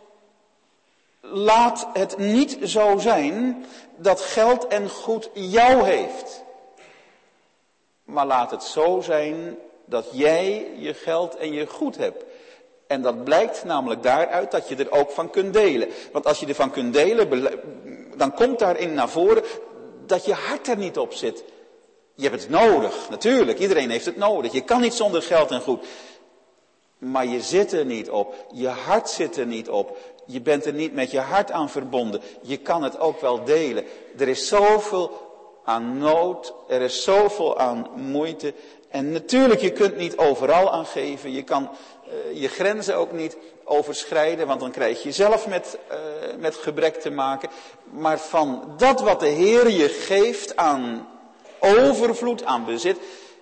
laat het niet zo zijn dat geld en goed jou heeft. Maar laat het zo zijn dat jij je geld en je goed hebt. En dat blijkt namelijk daaruit dat je er ook van kunt delen. Want als je ervan kunt delen, dan komt daarin naar voren dat je hart er niet op zit. Je hebt het nodig, natuurlijk. Iedereen heeft het nodig. Je kan niet zonder geld en goed. Maar je zit er niet op. Je hart zit er niet op. Je bent er niet met je hart aan verbonden. Je kan het ook wel delen. Er is zoveel aan nood. Er is zoveel aan moeite. En natuurlijk, je kunt niet overal aan geven. Je kan uh, je grenzen ook niet overschrijden. Want dan krijg je zelf met, uh, met gebrek te maken. Maar van dat wat de Heer je geeft aan overvloed, aan bezit.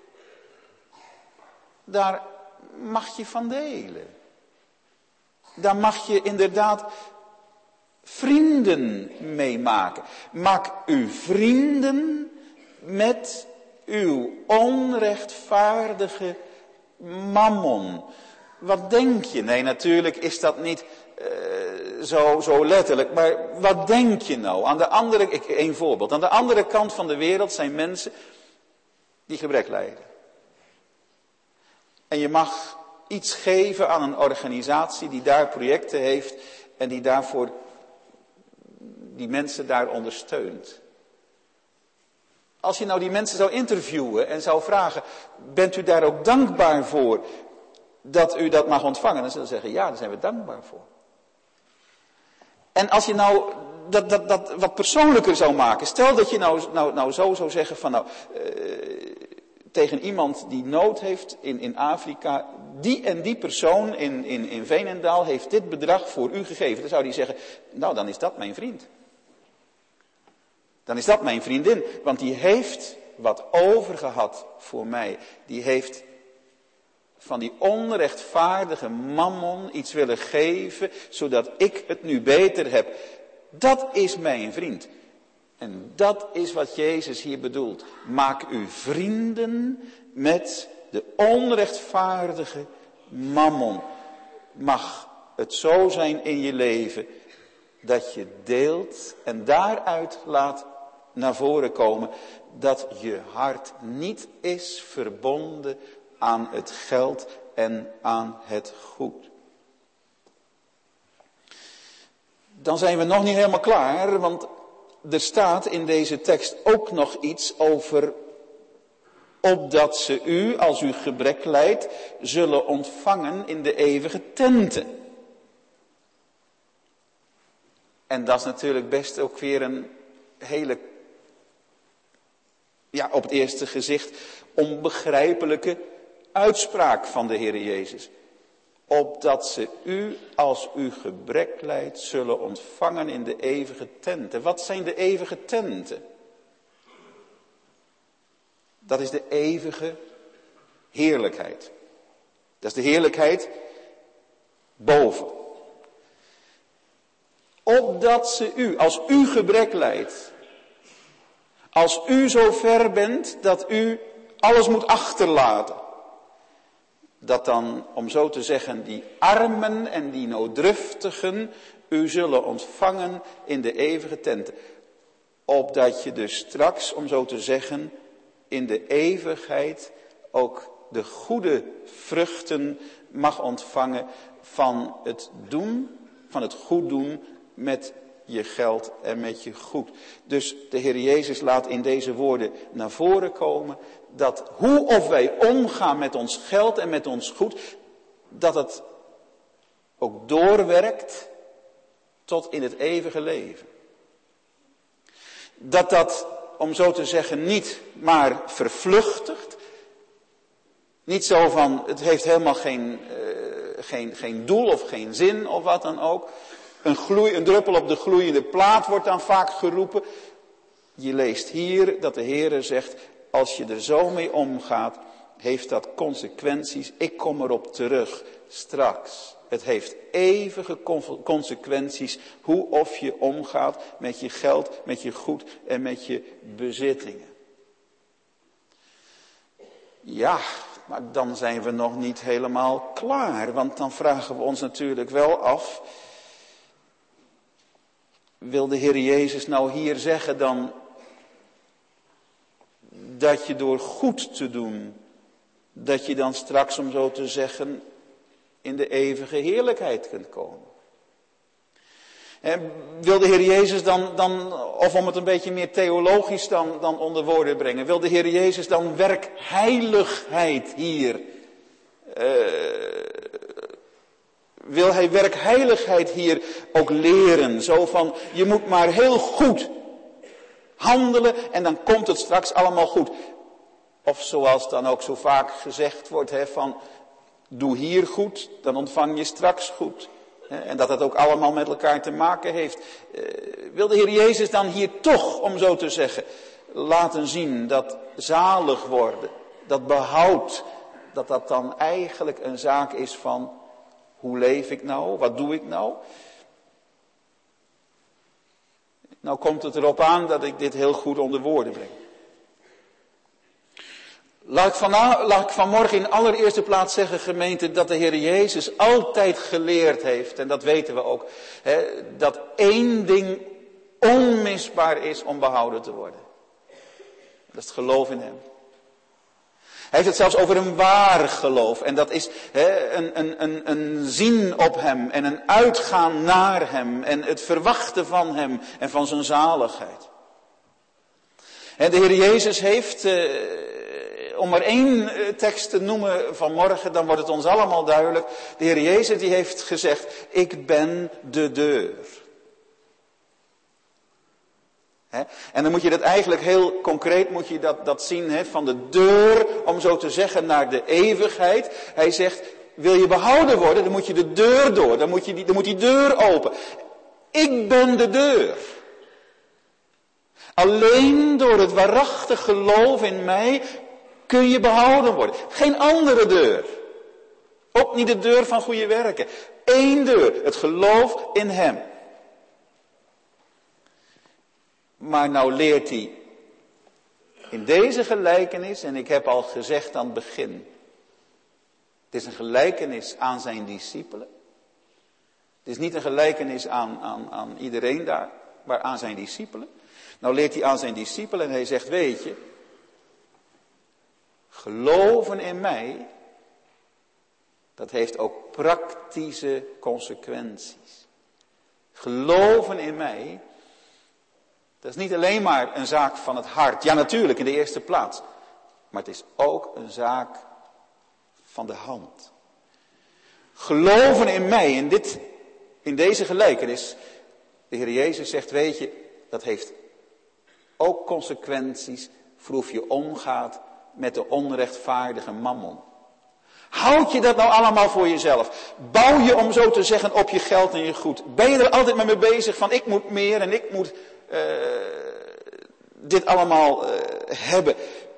Daar mag je van delen. Daar mag je inderdaad vrienden vrienden mee maken. Maak u vrienden met uw onrechtvaardige mammon. Wat denk je? Nee, natuurlijk is dat niet uh, zo, zo letterlijk. Maar wat denk je nou? Aan de andere, ik, één voorbeeld. Aan de andere kant van de wereld zijn mensen die gebrek lijden. En je mag iets geven aan een organisatie die daar projecten heeft en die daarvoor die mensen daar ondersteunt. Als je nou die mensen zou interviewen en zou vragen, bent u daar ook dankbaar voor dat u dat mag ontvangen? Dan zullen ze zeggen, ja, daar zijn we dankbaar voor. En als je nou dat, dat, dat wat persoonlijker zou maken, stel dat je nou, nou, nou zo zou zeggen van nou, uh, tegen iemand die nood heeft in, in Afrika, die en die persoon in, in, in Veenendaal heeft dit bedrag voor u gegeven. Dan zou die zeggen, nou dan is dat mijn vriend. Dan is dat mijn vriendin, want die heeft wat overgehad voor mij. Die heeft van die onrechtvaardige mammon iets willen geven, zodat ik het nu beter heb. Dat is mijn vriend. En dat is wat Jezus hier bedoelt. Maak u vrienden met de onrechtvaardige mammon. Mag het zo zijn in je leven dat je deelt en daaruit laat naar voren komen dat je hart niet is verbonden aan het geld en aan het goed. Dan zijn we nog niet helemaal klaar, want er staat in deze tekst ook nog iets over opdat ze u, als u gebrek lijdt, zullen ontvangen in de eeuwige tenten. En dat is natuurlijk best ook weer een hele, ja, op het eerste gezicht onbegrijpelijke uitspraak van de Heer Jezus. Opdat ze u, als u gebrek lijdt, zullen ontvangen in de eeuwige tenten. Wat zijn de eeuwige tenten? Dat is de eeuwige heerlijkheid. Dat is de heerlijkheid boven. Opdat ze u, als u gebrek lijdt, als u zo ver bent dat u alles moet achterlaten, dat dan, om zo te zeggen, die armen en die nooddruftigen u zullen ontvangen in de eeuwige tenten. Opdat je dus straks, om zo te zeggen, in de eeuwigheid ook de goede vruchten mag ontvangen van het doen, van het goed doen met je geld en met je goed. Dus de Heer Jezus laat in deze woorden naar voren komen dat hoe of wij omgaan met ons geld en met ons goed, dat het ook doorwerkt tot in het eeuwige leven. Dat dat, om zo te zeggen, niet maar vervluchtigt. Niet zo van, het heeft helemaal geen, uh, geen, geen doel of geen zin of wat dan ook. Een, gloei, een druppel op de gloeiende plaat wordt dan vaak geroepen. Je leest hier dat de Heere zegt, als je er zo mee omgaat, heeft dat consequenties. Ik kom erop terug straks. Het heeft eeuwige consequenties hoe of je omgaat met je geld, met je goed en met je bezittingen. Ja, maar dan zijn we nog niet helemaal klaar. Want dan vragen we ons natuurlijk wel af, wil de Heer Jezus nou hier zeggen dan dat je door goed te doen, dat je dan straks, om zo te zeggen, in de eeuwige heerlijkheid kunt komen? En wil de Heer Jezus dan, dan, of om het een beetje meer theologisch dan, dan onder woorden brengen, wil de Heer Jezus dan werkheiligheid hier, uh, wil hij werkheiligheid hier ook leren? Zo van, je moet maar heel goed handelen en dan komt het straks allemaal goed. Of zoals dan ook zo vaak gezegd wordt, hè, van doe hier goed, dan ontvang je straks goed. En dat het ook allemaal met elkaar te maken heeft. Uh, wil de Heer Jezus dan hier toch, om zo te zeggen, laten zien dat zalig worden, dat behoud, dat dat dan eigenlijk een zaak is van, hoe leef ik nou, wat doe ik nou? Nou komt het erop aan dat ik dit heel goed onder woorden breng. Laat ik, van, laat ik vanmorgen in allereerste plaats zeggen, gemeente, dat de Heer Jezus altijd geleerd heeft, en dat weten we ook, hè, dat één ding onmisbaar is om behouden te worden. Dat is het geloof in Hem. Hij heeft het zelfs over een waar geloof. En dat is hè, een, een, een, een zien op Hem en een uitgaan naar Hem en het verwachten van Hem en van zijn zaligheid. En de Heer Jezus heeft, eh, om maar één tekst te noemen vanmorgen, dan wordt het ons allemaal duidelijk. De Heer Jezus die heeft gezegd, ik ben de deur. He? En dan moet je dat eigenlijk heel concreet moet je dat, dat zien, he? Van de deur, om zo te zeggen, naar de eeuwigheid. Hij zegt, wil je behouden worden, dan moet je de deur door, dan moet, je die, dan moet die deur open. Ik ben de deur. Alleen door het waarachtig geloof in mij kun je behouden worden. Geen andere deur. Ook niet de deur van goede werken. Eén deur, het geloof in Hem. Maar nou leert hij in deze gelijkenis, en ik heb al gezegd aan het begin, het is een gelijkenis aan zijn discipelen. Het is niet een gelijkenis aan, aan, aan iedereen daar, maar aan zijn discipelen. Nou leert hij aan zijn discipelen en hij zegt, weet je, geloven in mij, dat heeft ook praktische consequenties. Geloven in mij, dat is niet alleen maar een zaak van het hart. Ja, natuurlijk, in de eerste plaats. Maar het is ook een zaak van de hand. Geloven in mij, in, dit, in deze gelijkenis. De Heer Jezus zegt, weet je, dat heeft ook consequenties voor hoe je omgaat met de onrechtvaardige mammon. Houd je dat nou allemaal voor jezelf? Bouw je, om zo te zeggen, op je geld en je goed? Ben je er altijd maar mee bezig van, ik moet meer en ik moet uh, dit allemaal uh, hebben?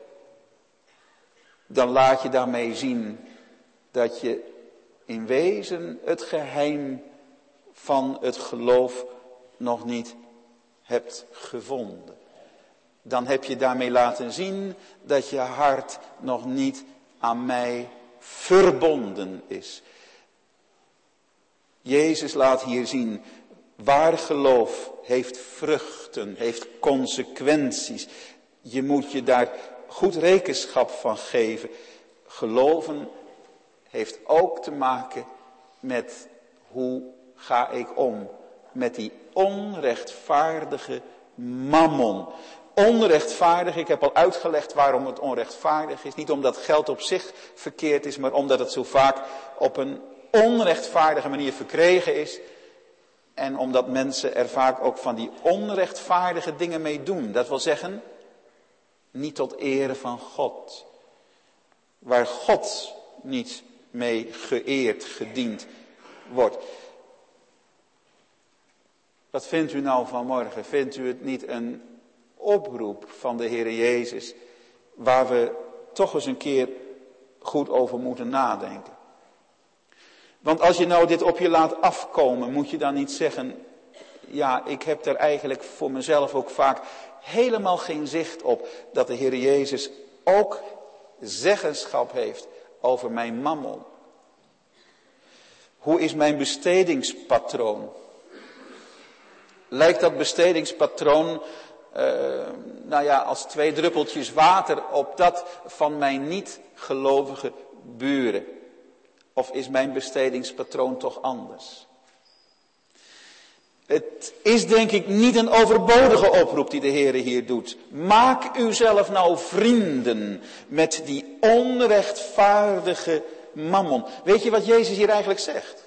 Dan laat je daarmee zien dat je in wezen het geheim van het geloof nog niet hebt gevonden. Dan heb je daarmee laten zien dat je hart nog niet aan mij verbonden is. Jezus laat hier zien, waar geloof heeft vruchten, heeft consequenties. Je moet je daar goed rekenschap van geven. Geloven heeft ook te maken met hoe ga ik om met die onrechtvaardige mammon. Onrechtvaardig, ik heb al uitgelegd waarom het onrechtvaardig is. Niet omdat geld op zich verkeerd is, maar omdat het zo vaak op een onrechtvaardige manier verkregen is. En omdat mensen er vaak ook van die onrechtvaardige dingen mee doen. Dat wil zeggen, niet tot ere van God. Waar God niet mee geëerd, gediend wordt. Wat vindt u nou vanmorgen? Vindt u het niet een oproep van de Heer Jezus, waar we toch eens een keer goed over moeten nadenken? Want als je nou dit op je laat afkomen, moet je dan niet zeggen, ja, ik heb er eigenlijk voor mezelf ook vaak helemaal geen zicht op, dat de Heer Jezus ook zeggenschap heeft over mijn mammon. Hoe is mijn bestedingspatroon? Lijkt dat bestedingspatroon Uh, nou ja, als twee druppeltjes water op dat van mijn niet-gelovige buren? Of is mijn bestedingspatroon toch anders? Het is denk ik niet een overbodige oproep die de Heer hier doet. Maak uzelf nou vrienden met die onrechtvaardige mammon. Weet je wat Jezus hier eigenlijk zegt?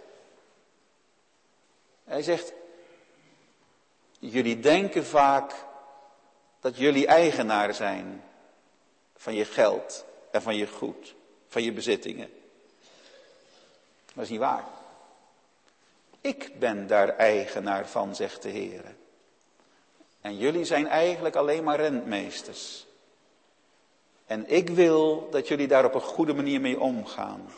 Hij zegt, jullie denken vaak dat jullie eigenaar zijn van je geld en van je goed, van je bezittingen. Dat is niet waar. Ik ben daar eigenaar van, zegt de Heer. En jullie zijn eigenlijk alleen maar rentmeesters. En ik wil dat jullie daar op een goede manier mee omgaan.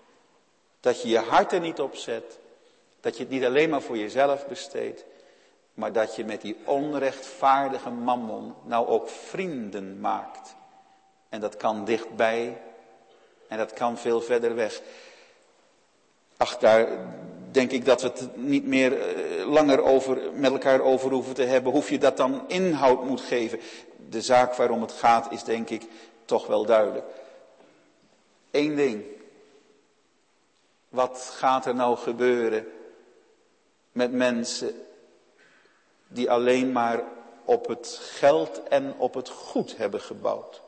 Dat je je hart er niet op zet. Dat je het niet alleen maar voor jezelf besteedt. Maar dat je met die onrechtvaardige mammon nou ook vrienden maakt. En dat kan dichtbij en dat kan veel verder weg. Ach, daar denk ik dat we het niet meer langer over, met elkaar over hoeven te hebben. Hoef je dat dan inhoud moet geven. De zaak waarom het gaat is denk ik toch wel duidelijk. Eén ding. Wat gaat er nou gebeuren met mensen die alleen maar op het geld en op het goed hebben gebouwd?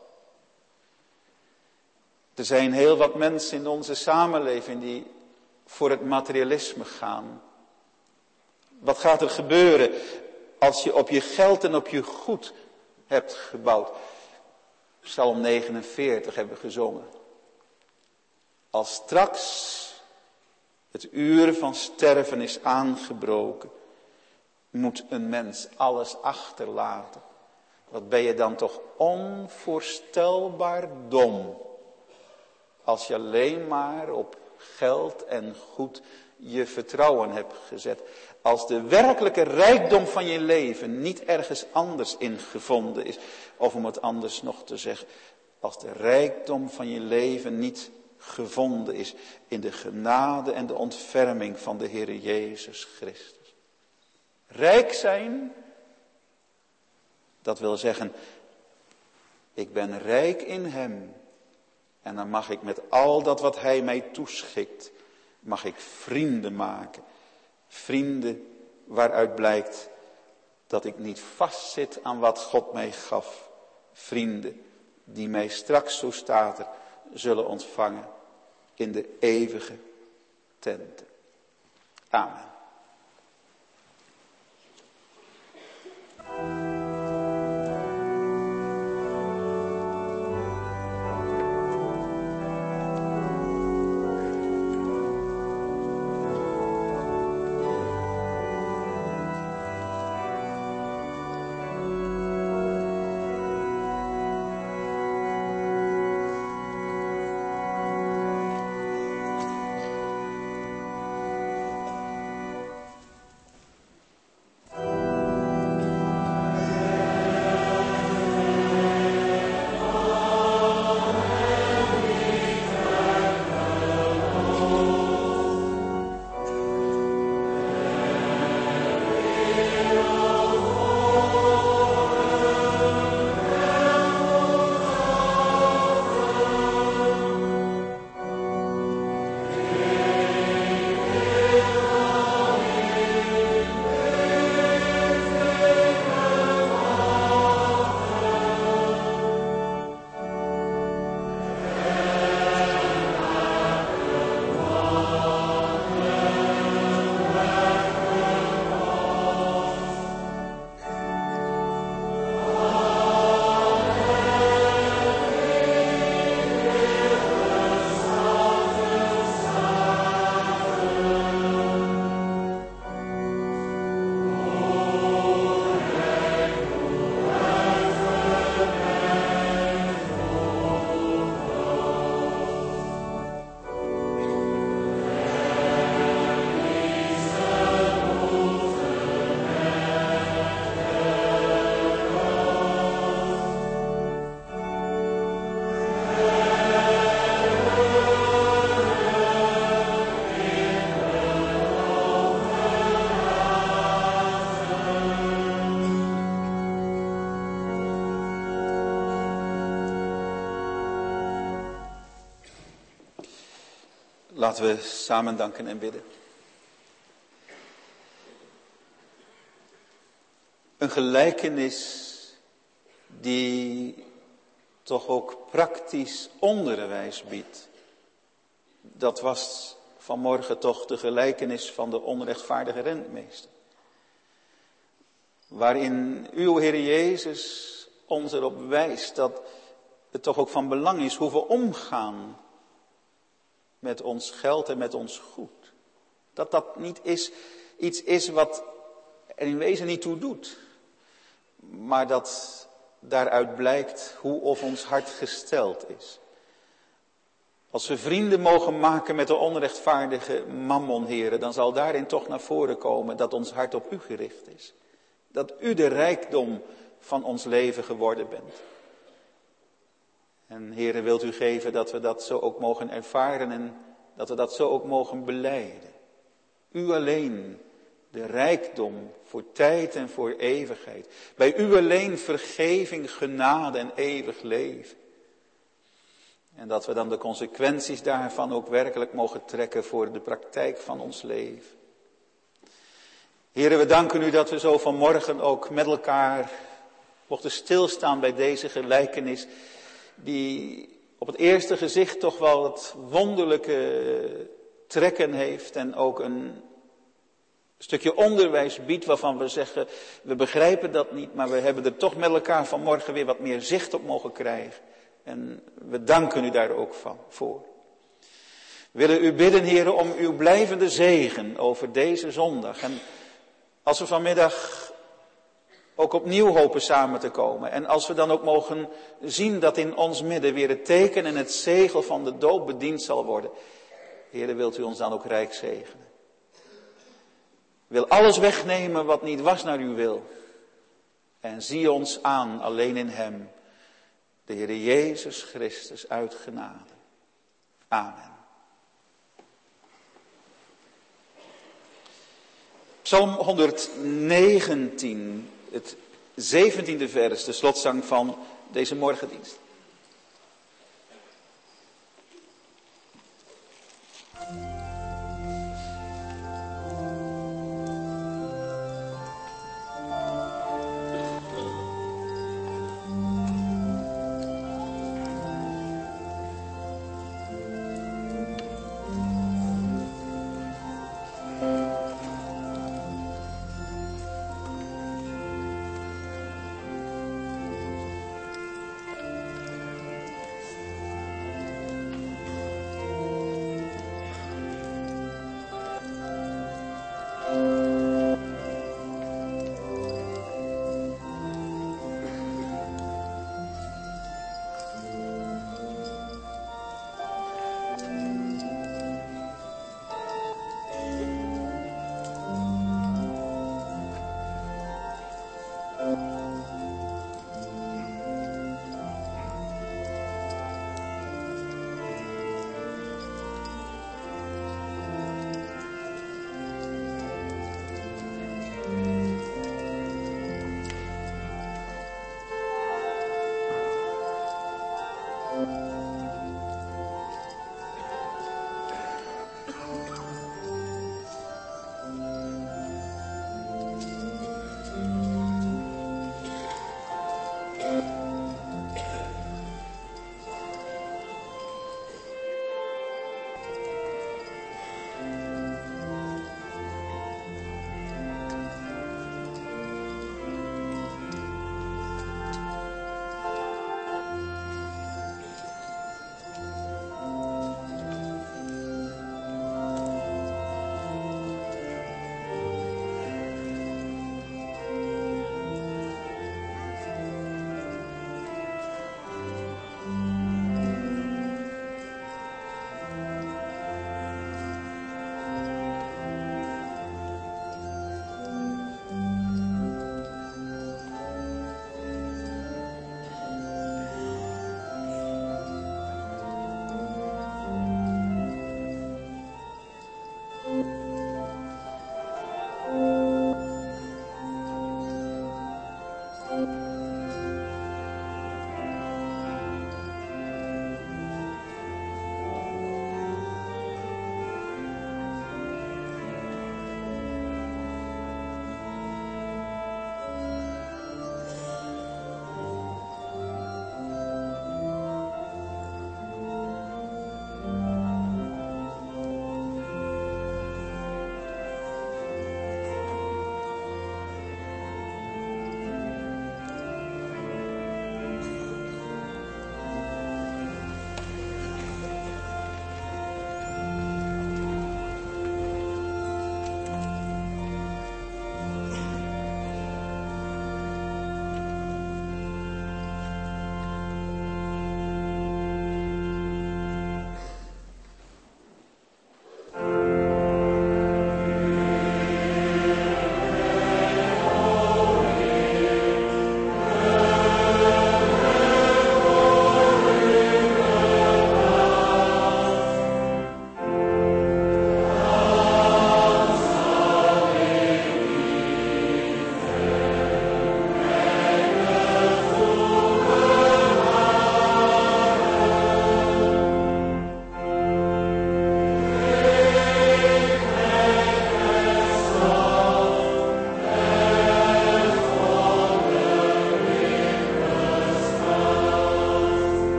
Er zijn heel wat mensen in onze samenleving die voor het materialisme gaan. Wat gaat er gebeuren als je op je geld en op je goed hebt gebouwd? Psalm negenenveertig hebben we gezongen. Als straks het uur van sterven is aangebroken, moet een mens alles achterlaten. Wat ben je dan toch onvoorstelbaar dom, als je alleen maar op geld en goed je vertrouwen hebt gezet. Als de werkelijke rijkdom van je leven niet ergens anders in gevonden is. Of om het anders nog te zeggen. Als de rijkdom van je leven niet gevonden is in de genade en de ontferming van de Heer Jezus Christus. Rijk zijn, dat wil zeggen, ik ben rijk in Hem. En dan mag ik met al dat wat Hij mij toeschikt, mag ik vrienden maken. Vrienden waaruit blijkt dat ik niet vastzit aan wat God mij gaf. Vrienden die mij straks, zo staat er, zullen ontvangen in de eeuwige tenten. Amen. Laten we samen danken en bidden. Een gelijkenis die toch ook praktisch onderwijs biedt. Dat was vanmorgen toch de gelijkenis van de onrechtvaardige rentmeester. Waarin uw Heer Jezus ons erop wijst dat het toch ook van belang is hoe we omgaan met ons geld en met ons goed. Dat dat niet is, iets is wat er in wezen niet toe doet. Maar dat daaruit blijkt hoe of ons hart gesteld is. Als we vrienden mogen maken met de onrechtvaardige mammon, heren, dan zal daarin toch naar voren komen dat ons hart op u gericht is. Dat u de rijkdom van ons leven geworden bent. En Heere, wilt u geven dat we dat zo ook mogen ervaren en dat we dat zo ook mogen belijden. U alleen de rijkdom voor tijd en voor eeuwigheid. Bij u alleen vergeving, genade en eeuwig leven. En dat we dan de consequenties daarvan ook werkelijk mogen trekken voor de praktijk van ons leven. Heere, we danken u dat we zo vanmorgen ook met elkaar mochten stilstaan bij deze gelijkenis. Die op het eerste gezicht toch wel het wonderlijke trekken heeft. En ook een stukje onderwijs biedt waarvan we zeggen, we begrijpen dat niet. Maar we hebben er toch met elkaar vanmorgen weer wat meer zicht op mogen krijgen. En we danken u daar ook van, voor. We willen u bidden, Heere, om uw blijvende zegen over deze zondag. En als we vanmiddag ook opnieuw hopen samen te komen. En als we dan ook mogen zien dat in ons midden weer het teken en het zegel van de doop bediend zal worden. Heere, wilt u ons dan ook rijk zegenen. Wil alles wegnemen wat niet was naar uw wil. En zie ons aan alleen in hem. De Heere Jezus Christus uit genade. Amen. Psalm honderdnegentien, het zeventiende vers, de slotzang van deze morgendienst.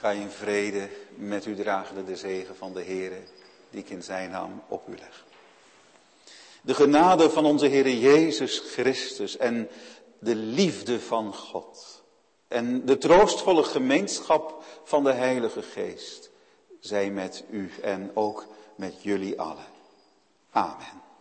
Ga in vrede met u dragende de zegen van de Heere, die ik in zijn naam op u leg. De genade van onze Heere Jezus Christus en de liefde van God en de troostvolle gemeenschap van de Heilige Geest zij met u en ook met jullie allen. Amen.